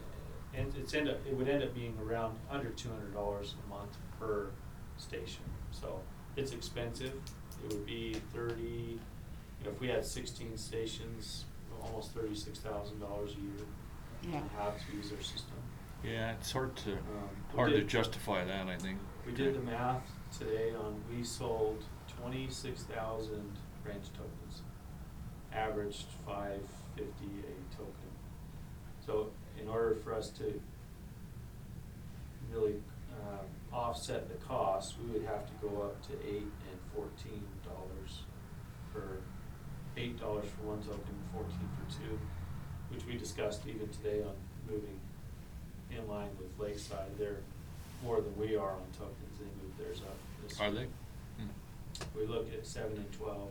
it would end up being around under $200 a month per station. So it's expensive. It would be 30, you know, if we had 16 stations, almost $36,000 a year Yeah. to have to use their system. Yeah, it's hard to, We hard to did- justify that, I think. We did the math today on, we sold 26,000 range tokens, averaged $5.50 a token. So in order for us to really offset the cost, we would have to go up to $8 and $14 for $8 for one token, 14 for two, which we discussed even today on moving in line with Lakeside. They're more than we are on tokens. They moved theirs up. this Are week. they? Hmm. We looked at 7 and 12.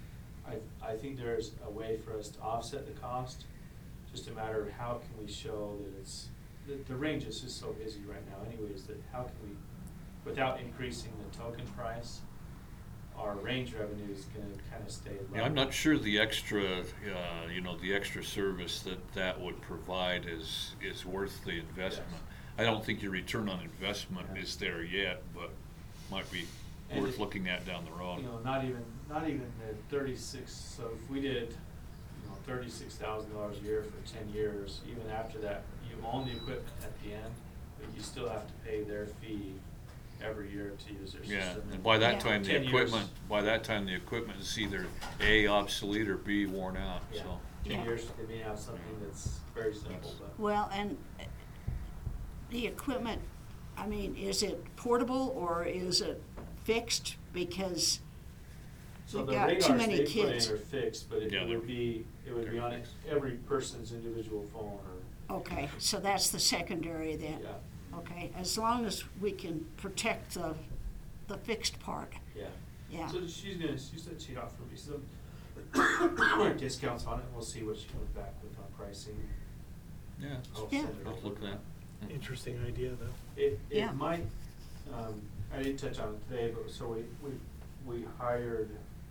I think there's a way for us to offset the cost. Just a matter of how can we show that it's, the range is just so busy right now anyways, that how can we, without increasing the token price, our range revenue is gonna kinda stay level. Yeah, I'm not sure the extra, the extra service that would provide is worth the investment. Yes. I don't think your return on investment Yeah. is there yet, but might be And worth it- looking at down the road. You know, not even the 36, so if we did, you know, $36,000 a year for 10 years, even after that, you own the equipment at the end, but you still have to pay their fee every year to use their system. Yeah, and by that Yeah. time, the 10 years. equipment is either A, obsolete, or B, worn out, Yeah, so. 10 Yeah. years, they may have something that's very simple, That's- but. Well, and the equipment, I mean, is it portable or is it fixed? Because So you've the got too radars many they put kids. in are fixed, but Yeah, it would be they're on fixed. every person's individual phone or, Okay, so that's the secondary then? yeah, Okay, as long as we can protect the fixed part, yeah. yeah. So she said she'd offer me some discounts on it, and we'll see what she comes back with on pricing. Yeah, I'll Yeah. send it let's over. look at that. Interesting idea, though. It Yeah. might, I didn't touch on it today, but so we hired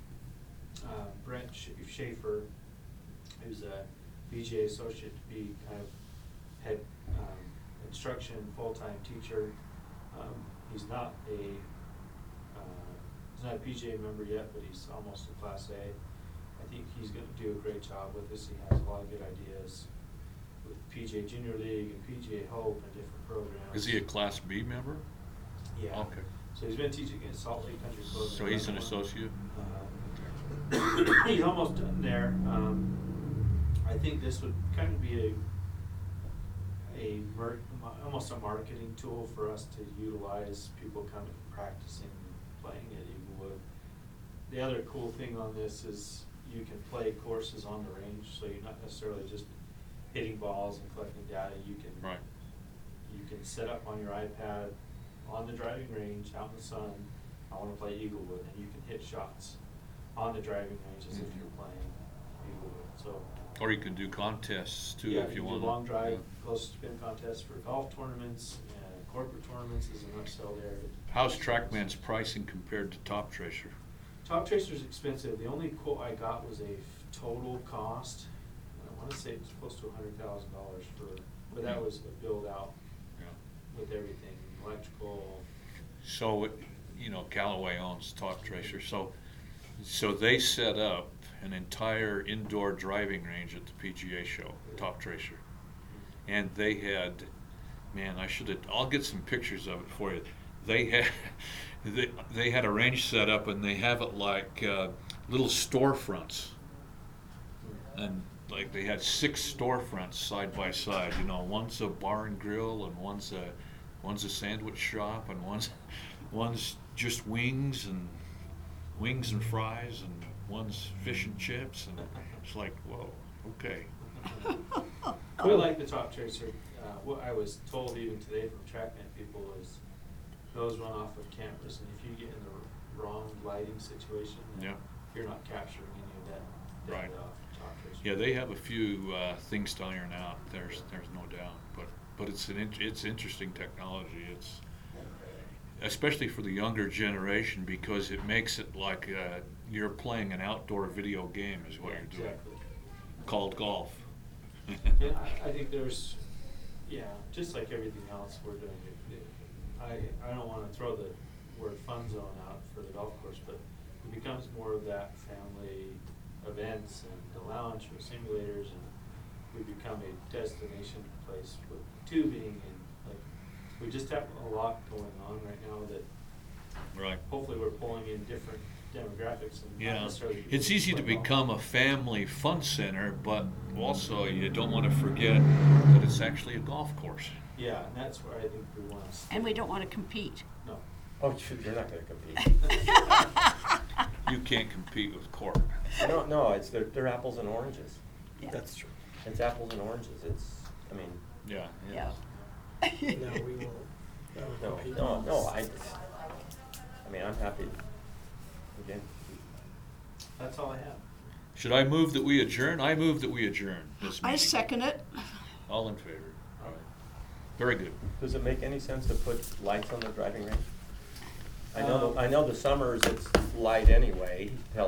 Brent Schaefer, who's a BJ associate, to be kind of head instruction full-time teacher. He's not a PJ member yet, but he's almost a Class A. I think he's gonna do a great job with this. He has a lot of good ideas with PJ Junior League and PJ Hope and different programs. Is he a Class B member? Yeah. Okay. So he's been teaching at Salt Lake Country Club. So he's an associate? He's almost done there. I think this would kind of be almost a marketing tool for us to utilize, people coming, practicing, playing at Eaglewood. The other cool thing on this is you can play courses on the range, so you're not necessarily just hitting balls and collecting data. You can Right. You can set up on your iPad on the driving range out in the sun, I want to play Eaglewood, and you can hit shots on the driving range as if Mhm. you're playing Eaglewood. So Or you can do contests too, yeah, if you do want. long drive, close spin contests for golf tournaments and corporate tournaments is an upsell there. How's TrackMan's pricing compared to Top Tracer? Top Tracer's expensive. The only quote I got was a total cost. I want to say it was close to $100,000 but that was a build out Yeah. with everything, electrical. So, Callaway owns Top Tracer, so they set up an entire indoor driving range at the PGA show, Top Tracer. And they had, man, I'll get some pictures of it for you. They had a range set up, and they have it like little storefronts. And like they had 6 storefronts side by side, one's a bar and grill, and one's a sandwich shop, and one's just wings and fries, and one's fish and chips, and it's like, whoa, okay. I like the Top Tracer. What I was told even today from TrackMan people is those run off of cameras, and if you get in the wrong lighting situation, then Yeah. you're not capturing any of that Right. data off the offers. Yeah, they have a few things to iron out, there's no doubt, but it's it's interesting technology, it's, especially for the younger generation, because it makes it like you're playing an outdoor video game is what Yeah, you're doing, exactly. called golf. And I think there's, yeah, just like everything else we're doing, I don't wanna throw the word fun zone out for the golf course, but it becomes more of that family events and the lounge with simulators, and we become a destination place with tubing, and like, we just have a lot going on right now that Right. hopefully we're pulling in different demographics and not Yeah, necessarily. it's easy to play golf. become a family fun center, but also you don't want to forget that it's actually a golf course. Yeah, and that's where I think we wanna. And we don't want to compete. No. Oh, shoot, you're not gonna compete. You can't compete with court. No, it's, they're apples and oranges. Yeah. That's true. It's apples and oranges, it's, I mean, Yeah. Yeah. No, we won't. compete. no, I mean, I'm happy, again, That's all I have. Should I move that we adjourn? I move that we adjourn this meeting. I second it. All in favor? All right. Very good. does it make any sense to put lights on the driving range? I know the summers it's light anyway, till